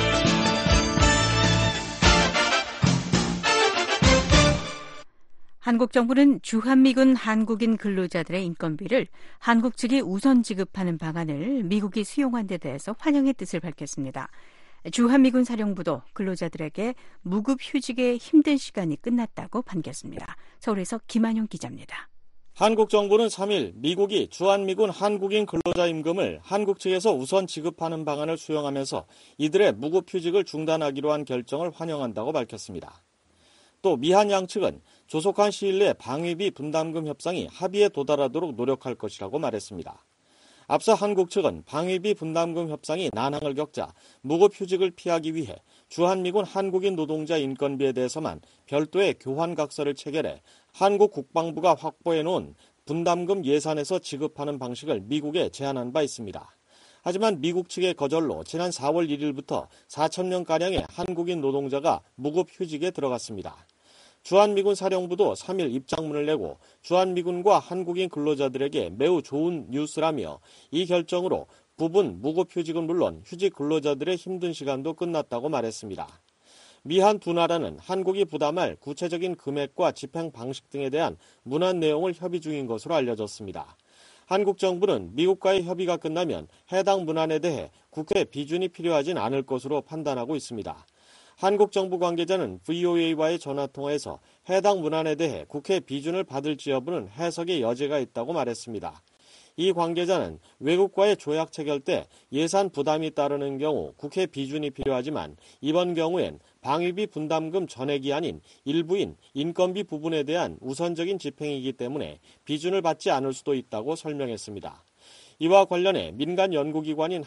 한국 정부는 주한미군 한국인 근로자들의 인건비를 한국 측이 우선 지급하는 방안을 미국이 수용한 데 대해서 환영의 뜻을 밝혔습니다. 주한미군 사령부도 근로자들에게 무급 휴직의 힘든 시간이 끝났다고 반겼습니다. 서울에서 김한용 기자입니다. 한국 정부는 삼 일 미국이 주한미군 한국인 근로자 임금을 한국 측에서 우선 지급하는 방안을 수용하면서 이들의 무급 휴직을 중단하기로 한 결정을 환영한다고 밝혔습니다. 또 미한 양측은 조속한 시일 내 방위비 분담금 협상이 합의에 도달하도록 노력할 것이라고 말했습니다. 앞서 한국 측은 방위비 분담금 협상이 난항을 겪자 무급휴직을 피하기 위해 주한미군 한국인 노동자 인건비에 대해서만 별도의 교환각서를 체결해 한국 국방부가 확보해놓은 분담금 예산에서 지급하는 방식을 미국에 제안한 바 있습니다. 하지만 미국 측의 거절로 지난 사월 일일부터 사천 명가량의 한국인 노동자가 무급휴직에 들어갔습니다. 주한미군 사령부도 삼일 입장문을 내고 주한미군과 한국인 근로자들에게 매우 좋은 뉴스라며 이 결정으로 부분 무급휴직은 물론 휴직 근로자들의 힘든 시간도 끝났다고 말했습니다. 미한 두 나라는 한국이 부담할 구체적인 금액과 집행 방식 등에 대한 문안 내용을 협의 중인 것으로 알려졌습니다. 한국 정부는 미국과의 협의가 끝나면 해당 문안에 대해 국회 비준이 필요하진 않을 것으로 판단하고 있습니다. 한국 정부 관계자는 브이오에이와의 전화통화에서 해당 문안에 대해 국회 비준을 받을지 여부는 해석의 여지가 있다고 말했습니다. 이 관계자는 외국과의 조약 체결 때 예산 부담이 따르는 경우 국회 비준이 필요하지만 이번 경우엔 방위비 분담금 전액이 아닌 일부인 인건비 부분에 대한 우선적인 집행이기 때문에 비준을 받지 않을 수도 있다고 설명했습니다. 이와 관련해 민간 연구기관인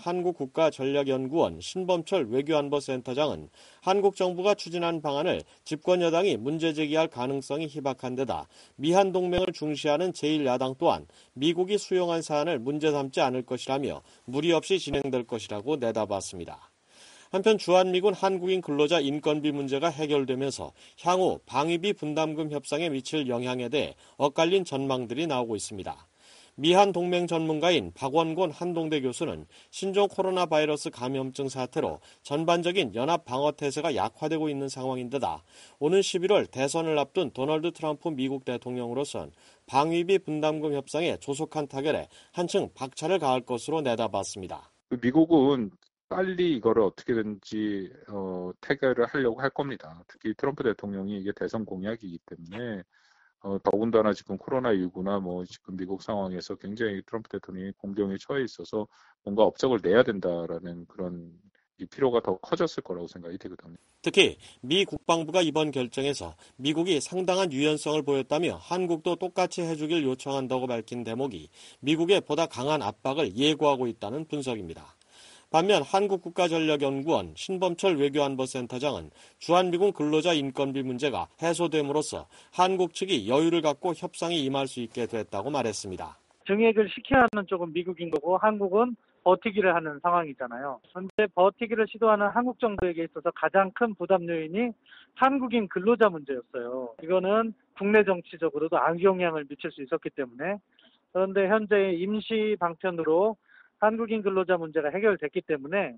한국국가전략연구원 신범철 외교안보센터장은 한국 정부가 추진한 방안을 집권 여당이 문제 제기할 가능성이 희박한 데다 미한 동맹을 중시하는 제일 야당 또한 미국이 수용한 사안을 문제 삼지 않을 것이라며 무리 없이 진행될 것이라고 내다봤습니다. 한편 주한미군 한국인 근로자 인건비 문제가 해결되면서 향후 방위비 분담금 협상에 미칠 영향에 대해 엇갈린 전망들이 나오고 있습니다. 미한 동맹 전문가인 박원곤 한동대 교수는 신종 코로나 바이러스 감염증 사태로 전반적인 연합 방어 태세가 약화되고 있는 상황인데다 오는 십일월 대선을 앞둔 도널드 트럼프 미국 대통령으로선 방위비 분담금 협상의 조속한 타결에 한층 박차를 가할 것으로 내다봤습니다. 미국은 빨리 이거를 어떻게든지 어, 타결을 하려고 할 겁니다. 특히 트럼프 대통령이 이게 대선 공약이기 때문에 어, 더군다나 지금 코로나십구나 뭐 지금 미국 상황에서 굉장히 트럼프 대통령이 공경에 처해 있어서 뭔가 업적을 내야 된다라는 그런 이 필요가 더 커졌을 거라고 생각이 되거든요. 특히 미 국방부가 이번 결정에서 미국이 상당한 유연성을 보였다며 한국도 똑같이 해주길 요청한다고 밝힌 대목이 미국의 보다 강한 압박을 예고하고 있다는 분석입니다. 반면 한국국가전략연구원 신범철 외교안보센터장은 주한미군 근로자 인건비 문제가 해소됨으로써 한국 측이 여유를 갖고 협상에 임할 수 있게 됐다고 말했습니다. 증액을 시켜야 하는 쪽은 미국인 거고 한국은 버티기를 하는 상황이잖아요. 그런데 버티기를 시도하는 한국 정부에게 있어서 가장 큰 부담 요인이 한국인 근로자 문제였어요. 이거는 국내 정치적으로도 악영향을 미칠 수 있었기 때문에 그런데 현재 임시 방편으로 한국인 근로자 문제가 해결됐기 때문에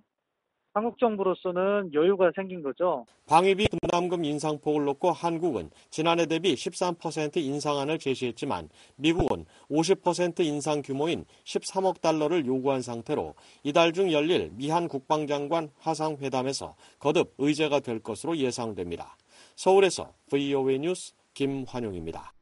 한국 정부로서는 여유가 생긴 거죠. 방위비 분담금 인상폭을 놓고 한국은 지난해 대비 십삼 퍼센트 인상안을 제시했지만 미국은 오십 퍼센트 인상 규모인 십삼억 달러를 요구한 상태로 이달 중 열릴 미한 국방장관 화상회담에서 거듭 의제가 될 것으로 예상됩니다. 서울에서 브이오에이 뉴스 김환용입니다.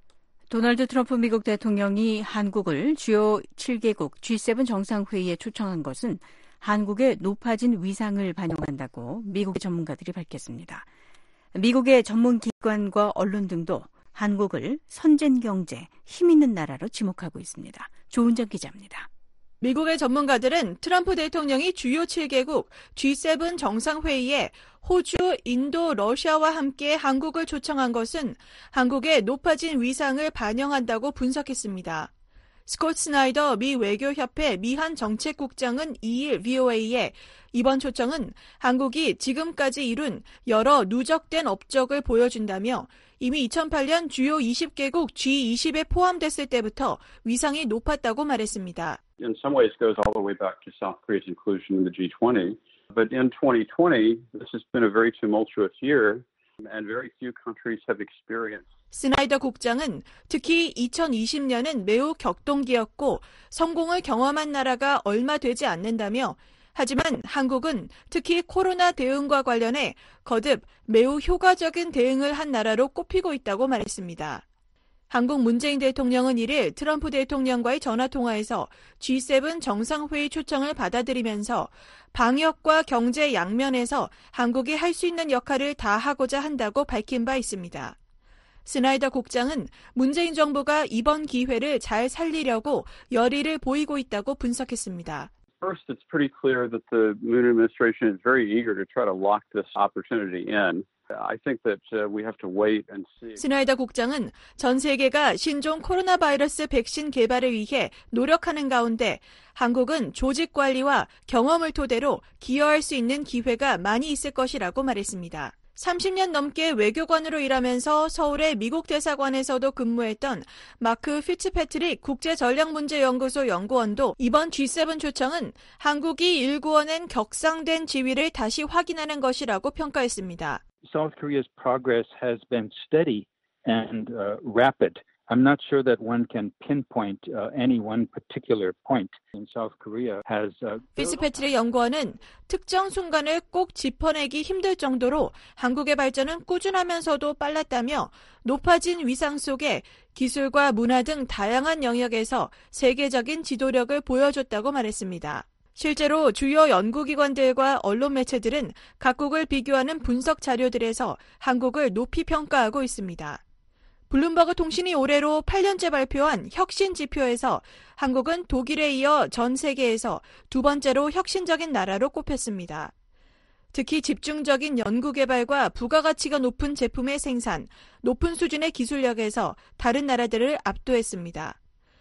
도널드 트럼프 미국 대통령이 한국을 주요 칠 개국 지 세븐 정상회의에 초청한 것은 한국의 높아진 위상을 반영한다고 미국의 전문가들이 밝혔습니다. 미국의 전문기관과 언론 등도 한국을 선진 경제, 힘 있는 나라로 지목하고 있습니다. 조은정 기자입니다. 미국의 전문가들은 트럼프 대통령이 주요 칠 개국 지 세븐 정상회의에 호주, 인도, 러시아와 함께 한국을 초청한 것은 한국의 높아진 위상을 반영한다고 분석했습니다. 스콧 스나이더 미 외교협회 미한 정책국장은 이일 브이오에이에 이번 초청은 한국이 지금까지 이룬 여러 누적된 업적을 보여준다며 이미 이천팔 년 주요 이십 개국 지 이십에 포함됐을 때부터 위상이 높았다고 말했습니다. In some ways goes all the way back to South Korea's inclusion in the 지 트웬티. But in twenty twenty, this has been a very tumultuous year and very few countries have experienced. 스나이더 국장은 특히 이천이십 년은 매우 격동기였고 성공을 경험한 나라가 얼마 되지 않는다며 하지만 한국은 특히 코로나 대응과 관련해 거듭 매우 효과적인 대응을 한 나라로 꼽히고 있다고 말했습니다. 한국 문재인 대통령은 이일 트럼프 대통령과의 전화통화에서 지 세븐 정상회의 초청을 받아들이면서 방역과 경제 양면에서 한국이 할 수 있는 역할을 다하고자 한다고 밝힌 바 있습니다. 스나이더 국장은 문재인 정부가 이번 기회를 잘 살리려고 열의를 보이고 있다고 분석했습니다. First, it's pretty clear that the Moon administration is very eager to try to lock this opportunity in. I think that we have to wait and see. 스나이더 국장은 전 세계가 신종 코로나 바이러스 백신 개발을 위해 노력하는 가운데 한국은 조직 관리와 경험을 토대로 기여할 수 있는 기회가 많이 있을 것이라고 말했습니다. 삼십 년 넘게 외교관으로 일하면서 서울의 미국 대사관에서도 근무했던 마크 피츠패트릭 국제전략문제연구소 연구원도 이번 지 세븐 초청은 한국이 일구어낸 격상된 지위를 다시 확인하는 것이라고 평가했습니다. South Korea's progress has been steady and uh, rapid. I'm not sure that one can pinpoint uh, any one particular point in South Korea has. Uh, 피츠패트릭 연구원은 특정 순간을 꼭 짚어내기 힘들 정도로 한국의 발전은 꾸준하면서도 빨랐다며 높아진 위상 속에 기술과 문화 등 다양한 영역에서 세계적인 지도력을 보여줬다고 말했습니다. 실제로 주요 연구기관들과 언론 매체들은 각국을 비교하는 분석 자료들에서 한국을 높이 평가하고 있습니다. 블룸버그 통신이 올해로 팔 년째 발표한 혁신 지표에서 한국은 독일에 이어 전 세계에서 두 번째로 혁신적인 나라로 꼽혔습니다. 특히 집중적인 연구개발과 부가가치가 높은 제품의 생산, 높은 수준의 기술력에서 다른 나라들을 압도했습니다.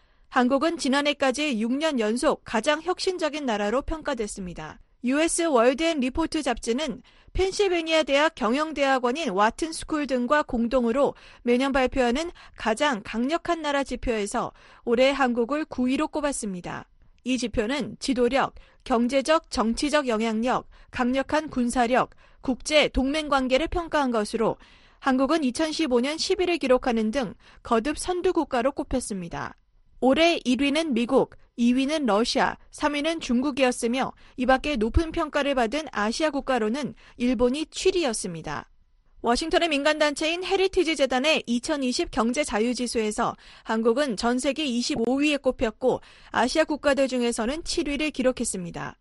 한국은 지난해까지 육 년 연속 가장 혁신적인 나라로 평가됐습니다. 유에스 월드 앤 리포트 잡지는 펜실베니아 대학 경영대학원인 와튼 스쿨 등과 공동으로 매년 발표하는 가장 강력한 나라 지표에서 올해 한국을 구 위로 꼽았습니다. 이 지표는 지도력, 경제적, 정치적 영향력, 강력한 군사력, 국제 동맹 관계를 평가한 것으로 한국은 이천십오 년 십 위를 기록하는 등 거듭 선두 국가로 꼽혔습니다. 올해 일 위는 미국, 이 위는 러시아, 삼 위는 중국이었으며 이 밖에 높은 평가를 받은 아시아 국가로는 일본이 칠 위였습니다. 워싱턴의 민간단체인 헤리티지 재단의 이천이십 경제자유지수에서 한국은 전 세계 이십오 위에 꼽혔고 아시아 국가들 중에서는 칠 위를 기록했습니다.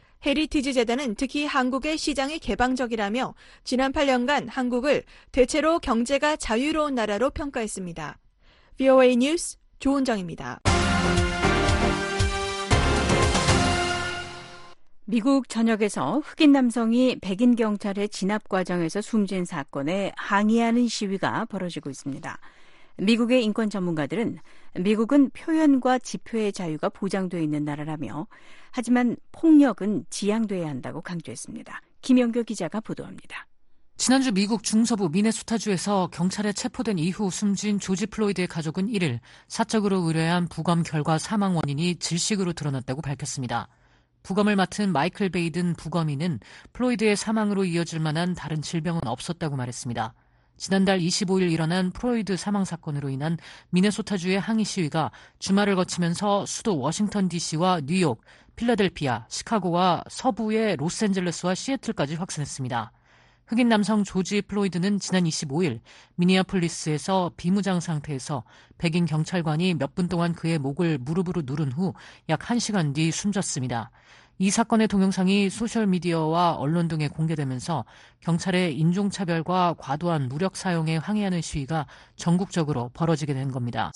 헤리티지 재단은 특히 한국의 시장이 개방적이라며 지난 팔 년간 한국을 대체로 경제가 자유로운 나라로 평가했습니다. 브이오에이 뉴스 조은정입니다. 미국 전역에서 흑인 남성이 백인 경찰의 진압 과정에서 숨진 사건에 항의하는 시위가 벌어지고 있습니다. 미국의 인권 전문가들은 미국은 표현과 집회의 자유가 보장되어 있는 나라라며 하지만 폭력은 지양돼야 한다고 강조했습니다. 김영교 기자가 보도합니다. 지난주 미국 중서부 미네소타주에서 경찰에 체포된 이후 숨진 조지 플로이드의 가족은 일 일 사적으로 의뢰한 부검 결과 사망 원인이 질식으로 드러났다고 밝혔습니다. 부검을 맡은 마이클 베이든 부검인은 플로이드의 사망으로 이어질 만한 다른 질병은 없었다고 말했습니다. 지난달 이십오 일 일어난 플로이드 사망 사건으로 인한 미네소타주의 항의 시위가 주말을 거치면서 수도 워싱턴 디씨와 뉴욕, 필라델피아, 시카고와 서부의 로스앤젤레스와 시애틀까지 확산했습니다. 흑인 남성 조지 플로이드는 지난 이십오 일 미니애폴리스에서 비무장 상태에서 백인 경찰관이 몇 분 동안 그의 목을 무릎으로 누른 후 약 한 시간 뒤 숨졌습니다. 이 사건의 동영상이 소셜미디어와 언론 등에 공개되면서 경찰의 인종차별과 과도한 무력 사용에 항의하는 시위가 전국적으로 벌어지게 된 겁니다.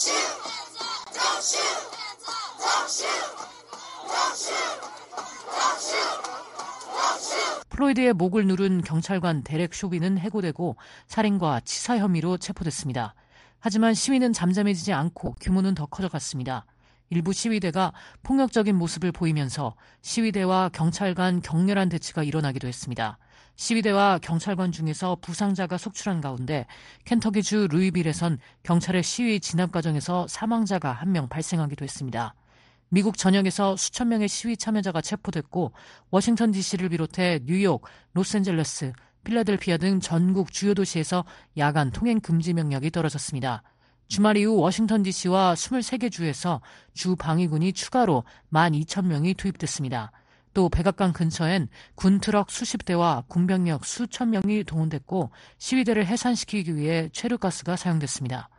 플로이드의 목을 누른 경찰관 데렉 쇼비는 해고되고 살인과 치사 혐의로 체포됐습니다. 하지만 시위는 잠잠해지지 않고 규모는 더 커져갔습니다. 일부 시위대가 폭력적인 모습을 보이면서 시위대와 경찰 간 격렬한 대치가 일어나기도 했습니다. 시위대와 경찰관 중에서 부상자가 속출한 가운데 켄터키주 루이빌에선 경찰의 시위 진압 과정에서 사망자가 한 명 발생하기도 했습니다. 미국 전역에서 수천 명의 시위 참여자가 체포됐고 워싱턴 디씨를 비롯해 뉴욕, 로스앤젤레스, 필라델피아 등 전국 주요 도시에서 야간 통행 금지 명령이 떨어졌습니다. 주말 이후 워싱턴 디씨와 이십삼 개 주에서 주 방위군이 추가로 만 이천 명이 투입됐습니다. 또 백악관 근처엔 군 트럭 수십 대와 군병력 수천 명이 동원됐고 시위대를 해산시키기 위해 최루가스가 사용됐습니다.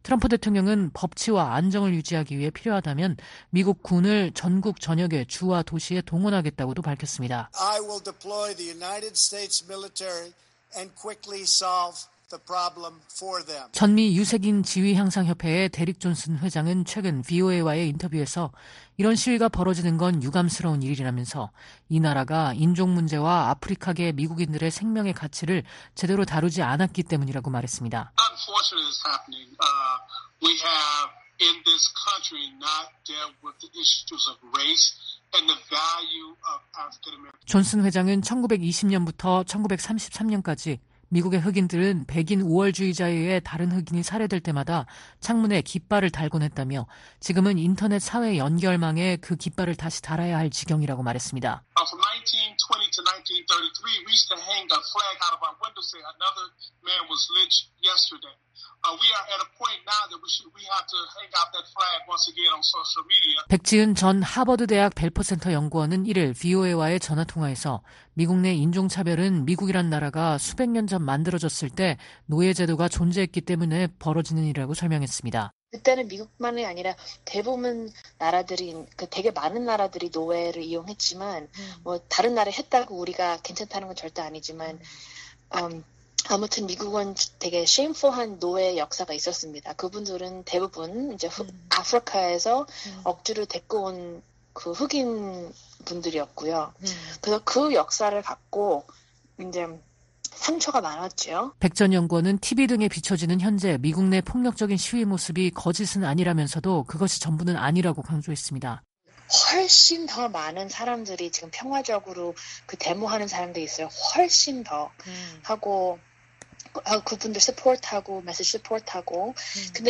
트럼프 대통령은 법치와 안정을 유지하기 위해 필요하다면 미국 군을 전국 전역의 주와 도시에 동원하겠다고도 밝혔습니다. I will deploy the United States military and quickly solve the problem for them. 전미 유색인 지휘향상협회의 데릭 존슨 회장은 최근 브이오에이와의 인터뷰에서 이런 시위가 벌어지는 건 유감스러운 일이라면서 이 나라가 인종 문제와 아프리카계 미국인들의 생명의 가치를 제대로 다루지 않았기 때문이라고 말했습니다. Unfortunately, it's happening. Uh, we have in this country not dealt with the issues of race and the value of African Americans. 존슨 회장은 천구백이십 년부터 천구백삼십삼 년까지 미국의 흑인들은 백인 우월주의자에 의해 다른 흑인이 살해될 때마다 창문에 깃발을 달곤 했다며 지금은 인터넷 사회 연결망에 그 깃발을 다시 달아야 할 지경이라고 말했습니다. From nineteen twenty to nineteen thirty-three, we used to hang a flag out of our window saying another man was lynched yesterday. Uh, we are at a point now that we should we have to hang out that flag once again on social media. 백지은 전 하버드 대학 벨퍼센터 연구원은 이를 브이오에이와의 전화 통화에서 미국 내 인종차별은 미국이란 나라가 수백 년 전 만들어졌을 때 노예제도가 존재했기 때문에 벌어지는 일이라고 설명했습니다. 그때는 미국만이 아니라 대부분 나라들이 그 되게 많은 나라들이 노예를 이용했지만 음. 뭐 다른 나라 했다고 우리가 괜찮다는 건 절대 아니지만 음, 아무튼 미국은 되게 shameful한 노예 역사가 있었습니다. 그분들은 대부분 이제 흑, 음. 아프리카에서 음. 억지로 데리고 온 그 흑인 분들이었고요. 음. 그래서 그 역사를 갖고 이제 상처가 많았죠. 백 전 연구원은 티비 등에 비춰지는 현재 미국 내 폭력적인 시위 모습이 거짓은 아니라면서도 그것이 전부는 아니라고 강조했습니다. 훨씬 더 많은 사람들이 지금 평화적으로 그 데모하는 사람들이 있어요. 훨씬 더 음. 하고 그분들 서포트하고 메시지 서포트하고 음. 근데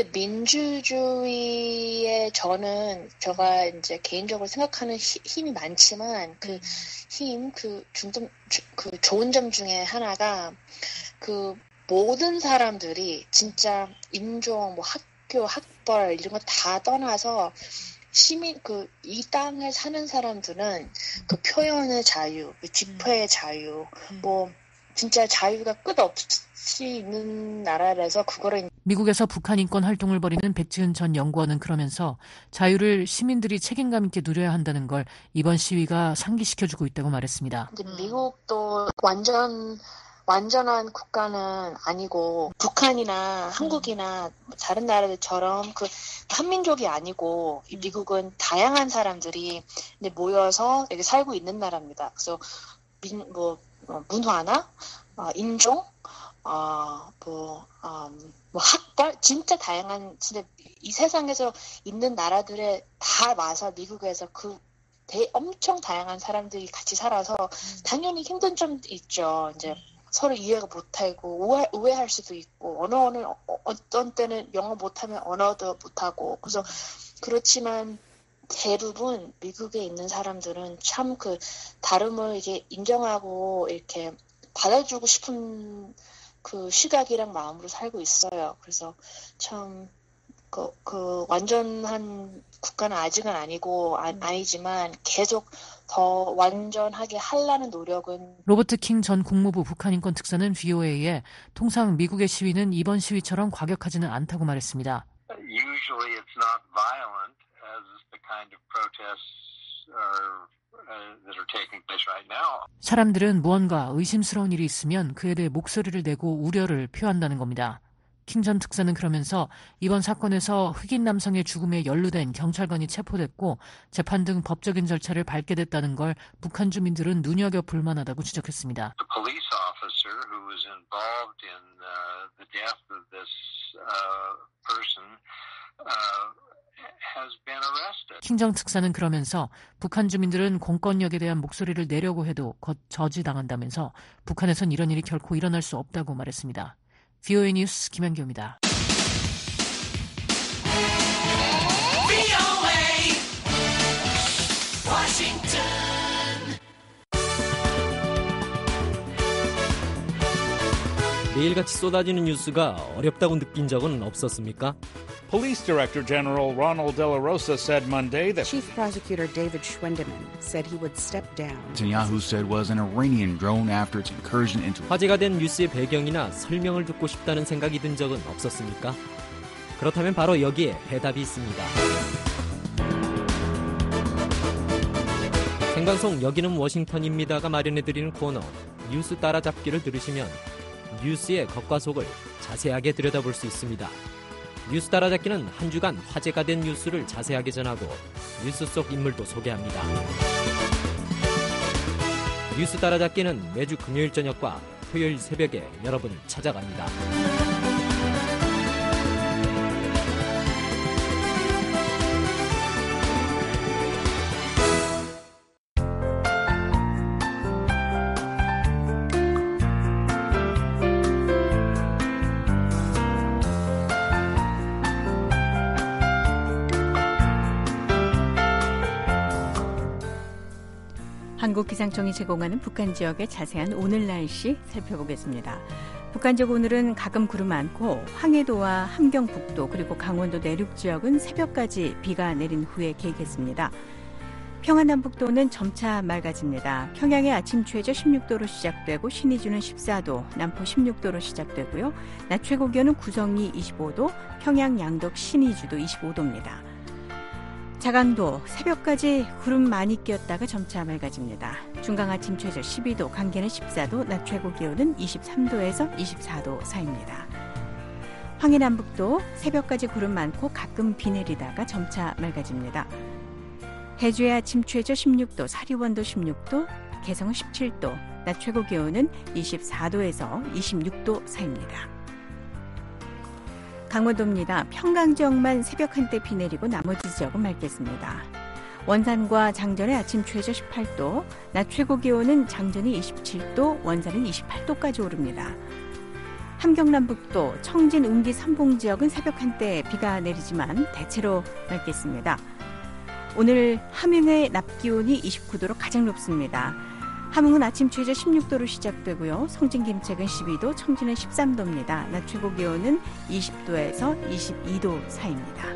민주주의에 저는 제가 이제 개인적으로 생각하는 히, 힘이 많지만 그 힘 그 중점 그 좋은 점 중에 하나가 그 모든 사람들이 진짜 인종 뭐 학교 학벌 이런 거 다 떠나서 시민 그 이 땅에 사는 사람들은 그 표현의 자유, 그 집회의 자유, 음. 뭐 진짜 자유가 끝없이 있는 나라라서 그거를 미국에서 북한 인권 활동을 벌이는 백지은 전 연구원은 그러면서 자유를 시민들이 책임감 있게 누려야 한다는 걸 이번 시위가 상기시켜주고 있다고 말했습니다. 미국도 완전 완전한 국가는 아니고 북한이나 한국이나 다른 나라들처럼 그 한민족이 아니고 미국은 다양한 사람들이 모여서 여기 살고 있는 나라입니다. 그래서 민, 뭐 문화나 어, 인종, 어, 뭐, 음, 뭐 학벌 진짜 다양한 진짜 이 세상에서 있는 나라들에 다 와서 미국에서 그 대, 엄청 다양한 사람들이 같이 살아서 당연히 힘든 점도 있죠. 이제 서로 이해가 못하고 우회, 우회할 수도 있고 언어는 어, 어떤 때는 영어 못하면 언어도 못하고 그래서 그렇지만. 대부분 미국에 있는 사람들은 참 그 다름을 이게 인정하고 이렇게 받아주고 싶은 그 시각이랑 마음으로 살고 있어요. 그래서 참 그, 그 완전한 국가는 아직은 아니고 아, 아니지만 계속 더 완전하게 하려는 노력은 로버트 킹 전 국무부 북한인권 특사는 브이오에이에 통상 미국의 시위는 이번 시위처럼 과격하지는 않다고 말했습니다. Usually it's not violent. Kind of protests are, uh, that are taking place right now. 사람들은 무언가 의심스러운 일이 있으면 그에 대해 목소리를 내고 우려를 표한다는 겁니다. 킹 전 특사는 그러면서 이번 사건에서 흑인 남성의 죽음에 연루된 경찰관이 체포됐고 재판 등 법적인 절차를 밟게 됐다는 걸 북한 주민들은 눈여겨볼 만하다고 지적했습니다. The police officer who was involved in uh, the death of this uh, person uh, 킹 전 특사는 그러면서 북한 주민들은 공권력에 대한 목소리를 내려고 해도 곧 저지당한다면서 북한에선 이런 일이 결코 일어날 수 없다고 말했습니다. 브이오에이 뉴스 김현규입니다. 매일같이 쏟아지는 뉴스가 어렵다고 느낀 적은 없었습니까? Police Director General Ronald De La Rosa said Monday that Chief Prosecutor David Schwendeman said he would step down. Netanyahu said was an Iranian drone after its incursion into. 화제가 된 뉴스의 배경이나 설명을 듣고 싶다는 생각이 든 적은 없었습니까? 그렇다면 바로 여기에 해답이 있습니다. 생방송 여기는 워싱턴입니다가 마련해드리는 코너 뉴스 따라잡기를 들으시면 뉴스의 겉과 속을 자세하게 들여다볼 수 있습니다. 뉴스 따라잡기는 한 주간 화제가 된 뉴스를 자세하게 전하고 뉴스 속 인물도 소개합니다. 뉴스 따라잡기는 매주 금요일 저녁과 토요일 새벽에 여러분을 찾아갑니다. 한국기상청이 제공하는 북한 지역의 자세한 오늘 날씨 살펴보겠습니다. 북한 지역 오늘은 가끔 구름 많고 황해도와 함경북도 그리고 강원도 내륙 지역은 새벽까지 비가 내린 후에 개겠습니다. 평안남북도는 점차 맑아집니다. 평양의 아침 최저 십육 도로 시작되고 신의주는 십사 도, 남포 십육 도로 시작되고요. 낮 최고 기온은 구성리 이십오 도, 평양 양덕 신의주도 이십오 도입니다. 자강도 새벽까지 구름 많이 끼었다가 점차 맑아집니다. 중강 아침 최저 십이 도, 강계는 십사 도, 낮 최고 기온은 이십삼 도에서 이십사 도 사이입니다. 황해남북도 새벽까지 구름 많고 가끔 비 내리다가 점차 맑아집니다. 해주의 아침 최저 십육 도, 사리원도 십육 도, 개성은 십칠 도, 낮 최고 기온은 이십사 도에서 이십육 도 사이입니다. 강원도입니다. 평강 지역만 새벽 한때 비 내리고 나머지 지역은 맑겠습니다. 원산과 장전의 아침 최저 십팔 도, 낮 최고 기온은 장전이 이십칠 도, 원산은 이십팔 도까지 오릅니다. 함경남북도, 청진, 운기, 삼봉 지역은 새벽 한때 비가 내리지만 대체로 맑겠습니다. 오늘 함흥의 낮 기온이 이십구 도로 가장 높습니다. 함흥은 아침 최저 십육 도로 시작되고요. 성진 김책은 십이 도, 청진은 십삼 도입니다. 낮 최고 기온은 이십 도에서 이십이 도 사이입니다.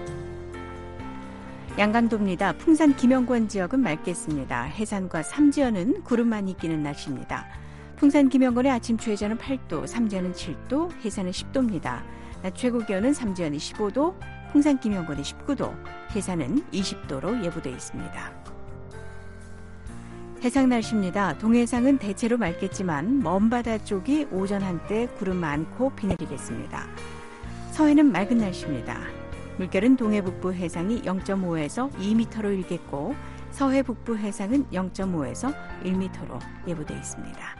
양강도입니다. 풍산 김영권 지역은 맑겠습니다. 해산과 삼지연은 구름 많이 끼는 날씨입니다. 풍산 김영권의 아침 최저는 팔 도, 삼지연은 칠 도, 해산은 십 도입니다. 낮 최고 기온은 삼지연이 십오 도, 풍산 김영권이 십구 도, 해산은 이십 도로 예보되어 있습니다. 해상 날씨입니다. 동해상은 대체로 맑겠지만 먼 바다 쪽이 오전 한때 구름 많고 비 내리겠습니다. 서해는 맑은 날씨입니다. 물결은 동해 북부 해상이 영 점 오에서 이 미터로 일겠고 서해 북부 해상은 영 점 오에서 일 미터로 예보되어 있습니다.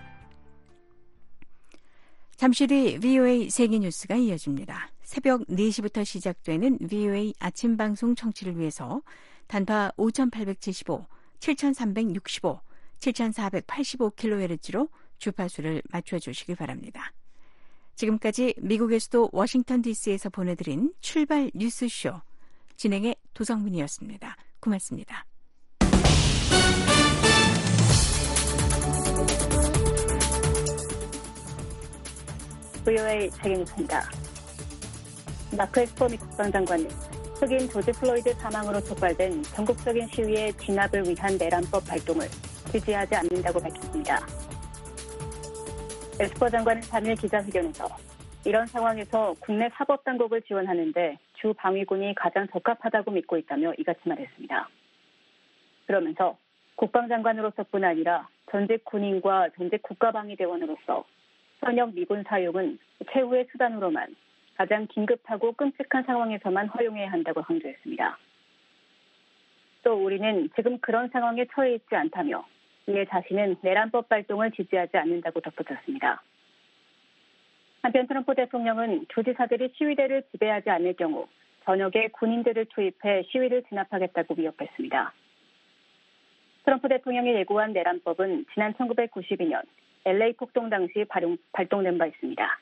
잠시 뒤 브이오에이 세계뉴스가 이어집니다. 새벽 네 시부터 시작되는 브이오에이 아침 방송 청취를 위해서 단파 오천팔백칠십오, 칠천삼백육십오, 칠천사백팔십오 킬로헤르츠로 주파수를 맞춰주시기 바랍니다. 지금까지 미국의 수도 워싱턴 디씨에서 보내드린 출발 뉴스쇼 진행의 도성민이었습니다. 고맙습니다. 브이오에이 책임입니다. 마크 에스퍼 미 국방장관은 흑인 조지 플로이드 사망으로 촉발된 전국적인 시위의 진압을 위한 내란법 발동을 지지하지 않는다고 밝혔습니다. 에스퍼 장관은 삼 일 기자회견에서 이런 상황에서 국내 사법당국을 지원하는데 주 방위군이 가장 적합하다고 믿고 있다며 이같이 말했습니다. 그러면서 국방장관으로서뿐 아니라 전직 군인과 전직 국가방위대원으로서 현역 미군 사용은 최후의 수단으로만 가장 긴급하고 끔찍한 상황에서만 허용해야 한다고 강조했습니다. 또 우리는 지금 그런 상황에 처해 있지 않다며 이에 자신은 내란법 발동을 지지하지 않는다고 덧붙였습니다. 한편 트럼프 대통령은 주지사들이 시위대를 지배하지 않을 경우 전역에 군인들을 투입해 시위를 진압하겠다고 위협했습니다. 트럼프 대통령이 예고한 내란법은 지난 천구백구십이 년 엘에이 폭동 당시 발용, 발동된 바 있습니다.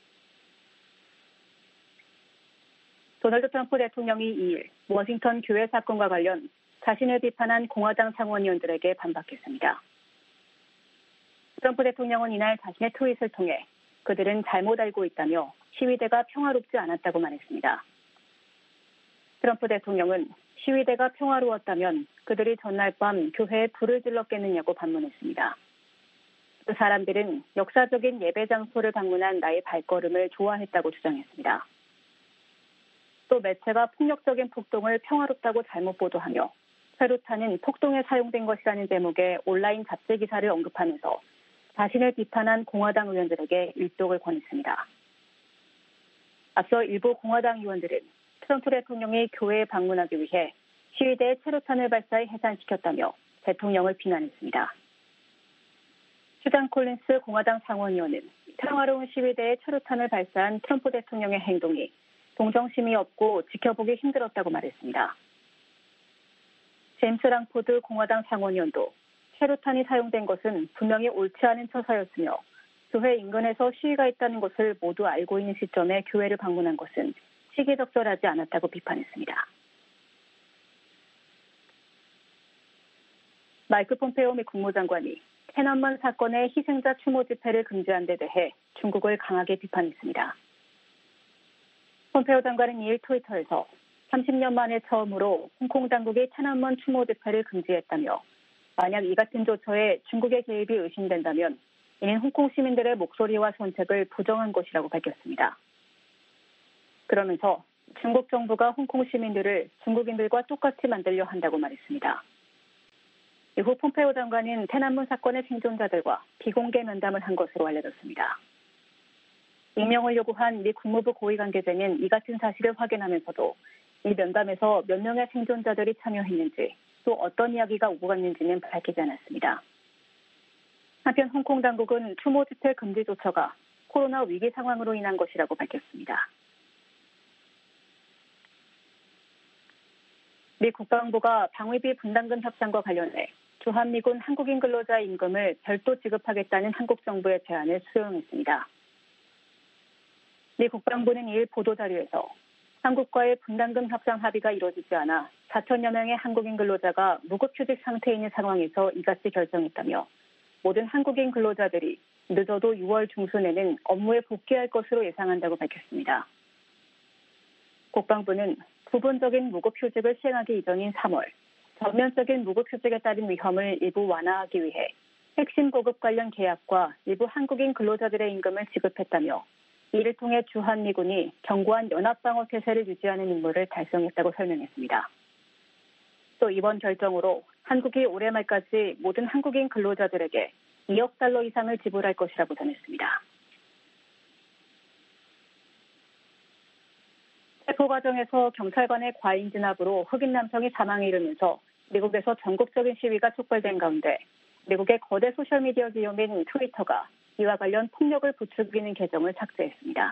도널드 트럼프 대통령이 이 일 워싱턴 교회 사건과 관련 자신을 비판한 공화당 상원의원들에게 반박했습니다. 트럼프 대통령은 이날 자신의 트윗을 통해 그들은 잘못 알고 있다며 시위대가 평화롭지 않았다고 말했습니다. 트럼프 대통령은 시위대가 평화로웠다면 그들이 전날 밤 교회에 불을 질렀겠느냐고 반문했습니다. 그 사람들은 역사적인 예배 장소를 방문한 나의 발걸음을 좋아했다고 주장했습니다. 또 매체가 폭력적인 폭동을 평화롭다고 잘못 보도하며 최루탄은 폭동에 사용된 것이라는 제목의 온라인 잡지 기사를 언급하면서 자신을 비판한 공화당 의원들에게 일독을 권했습니다. 앞서 일부 공화당 의원들은 트럼프 대통령이 교회에 방문하기 위해 시위대에 최루탄을 발사해 해산시켰다며 대통령을 비난했습니다. 수잔 콜린스 공화당 상원의원은 평화로운 시위대에 최루탄을 발사한 트럼프 대통령의 행동이 동정심이 없고 지켜보기 힘들었다고 말했습니다. 제임스 랑포드 공화당 상원의원도 최루탄이 사용된 것은 분명히 옳지 않은 처사였으며 교회 인근에서 시위가 있다는 것을 모두 알고 있는 시점에 교회를 방문한 것은 시기적절하지 않았다고 비판했습니다. 마이크 폼페오 미 국무장관이天安문 사건의 희생자 추모 집회를 금지한 데 대해 중국을 강하게 비판했습니다. 폼페오 장관은 이일 트위터에서 삼십 년 만에 처음으로 홍콩 당국이天安문 추모 집회를 금지했다며 만약 이 같은 조처에 중국의 개입이 의심된다면 이는 홍콩 시민들의 목소리와 선택을 부정한 것이라고 밝혔습니다. 그러면서 중국 정부가 홍콩 시민들을 중국인들과 똑같이 만들려 한다고 말했습니다. 이후 폼페오 장관은天安문 사건의 생존자들과 비공개 면담을 한 것으로 알려졌습니다. 익명을 요구한 미 국무부 고위 관계자는 이 같은 사실을 확인하면서도 이 면담에서 몇 명의 생존자들이 참여했는지 또 어떤 이야기가 오고 갔는지는 밝히지 않았습니다. 한편 홍콩 당국은 추모 집회 금지 조처가 코로나 위기 상황으로 인한 것이라고 밝혔습니다. 미 국방부가 방위비 분담금 협상과 관련해 주한미군 한국인 근로자 임금을 별도 지급하겠다는 한국 정부의 제안을 수용했습니다. 미 국방부는 이일 보도자료에서 한국과의 분담금 협상 합의가 이루어지지 않아 사천여 명의 한국인 근로자가 무급휴직 상태에 있는 상황에서 이같이 결정했다며 모든 한국인 근로자들이 늦어도 유월 중순에는 업무에 복귀할 것으로 예상한다고 밝혔습니다. 국방부는 부분적인 무급휴직을 시행하기 이전인 삼월, 전면적인 무급휴직에 따른 위험을 일부 완화하기 위해 핵심 보급 관련 계약과 일부 한국인 근로자들의 임금을 지급했다며 이를 통해 주한미군이 견고한 연합방어태세를 유지하는 임무를 달성했다고 설명했습니다. 또 이번 결정으로 한국이 올해 말까지 모든 한국인 근로자들에게 이억 달러 이상을 지불할 것이라고 전했습니다. 체포 과정에서 경찰관의 과잉 진압으로 흑인 남성이 사망에 이르면서 미국에서 전국적인 시위가 촉발된 가운데 미국의 거대 소셜미디어 기업인 트위터가 이와 관련 폭력을 부추기는 계정을 삭제했습니다.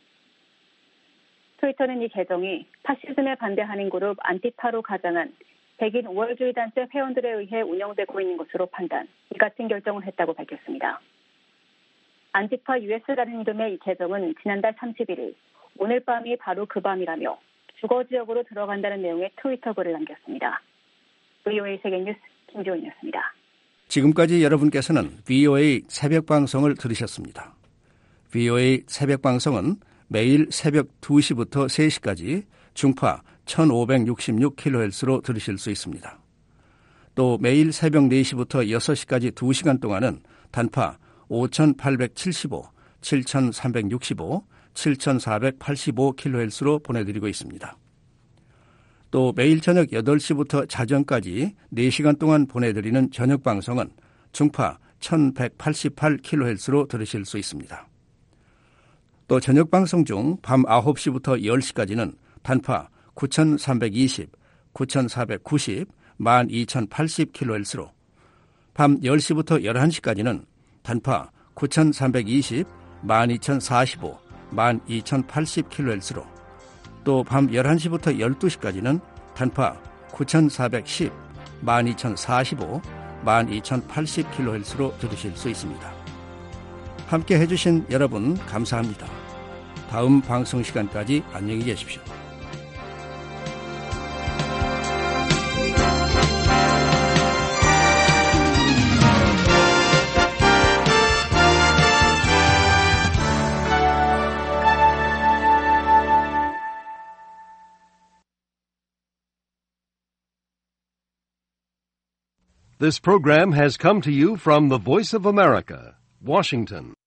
트위터는 이 계정이 파시즘에 반대하는 그룹 안티파로 가장한 백인 우월주의 단체 회원들에 의해 운영되고 있는 것으로 판단, 이 같은 결정을 했다고 밝혔습니다. 안티파 유에스라는 이름의 이 계정은 지난달 삼십일일 오늘 밤이 바로 그 밤이라며 주거 지역으로 들어간다는 내용의 트위터 글을 남겼습니다. 브이오에이 세계뉴스 김지훈이었습니다. 지금까지 여러분께서는 브이오에이 새벽방송을 들으셨습니다. 브이오에이 새벽방송은 매일 새벽 두 시부터 세 시까지 중파 천오백육십육 킬로헤르츠로 들으실 수 있습니다. 또 매일 새벽 네 시부터 여섯 시까지 두 시간 동안은 단파 오천팔백칠십오, 칠천삼백육십오, 칠천사백팔십오 킬로헤르츠로 보내드리고 있습니다. 또 매일 저녁 여덟 시부터 자정까지 네 시간 동안 보내드리는 저녁 방송은 중파 천백팔십팔 킬로헤르츠로 들으실 수 있습니다. 또 저녁 방송 중 밤 아홉 시부터 열 시까지는 단파 구천삼백이십, 구천사백구십, 만 이천팔십 킬로헤르츠로, 밤 열 시부터 열한 시까지는 단파 구천삼백이십, 만 이천사십오, 만 이천팔십 킬로헤르츠로, 또 밤 열한 시부터 열두 시까지는 단파 구천사백십, 만 이천사십오, 만 이천팔십 킬로헤르츠로 들으실 수 있습니다. 함께 해주신 여러분 감사합니다. 다음 방송 시간까지 안녕히 계십시오. This program has come to you from the Voice of America, Washington.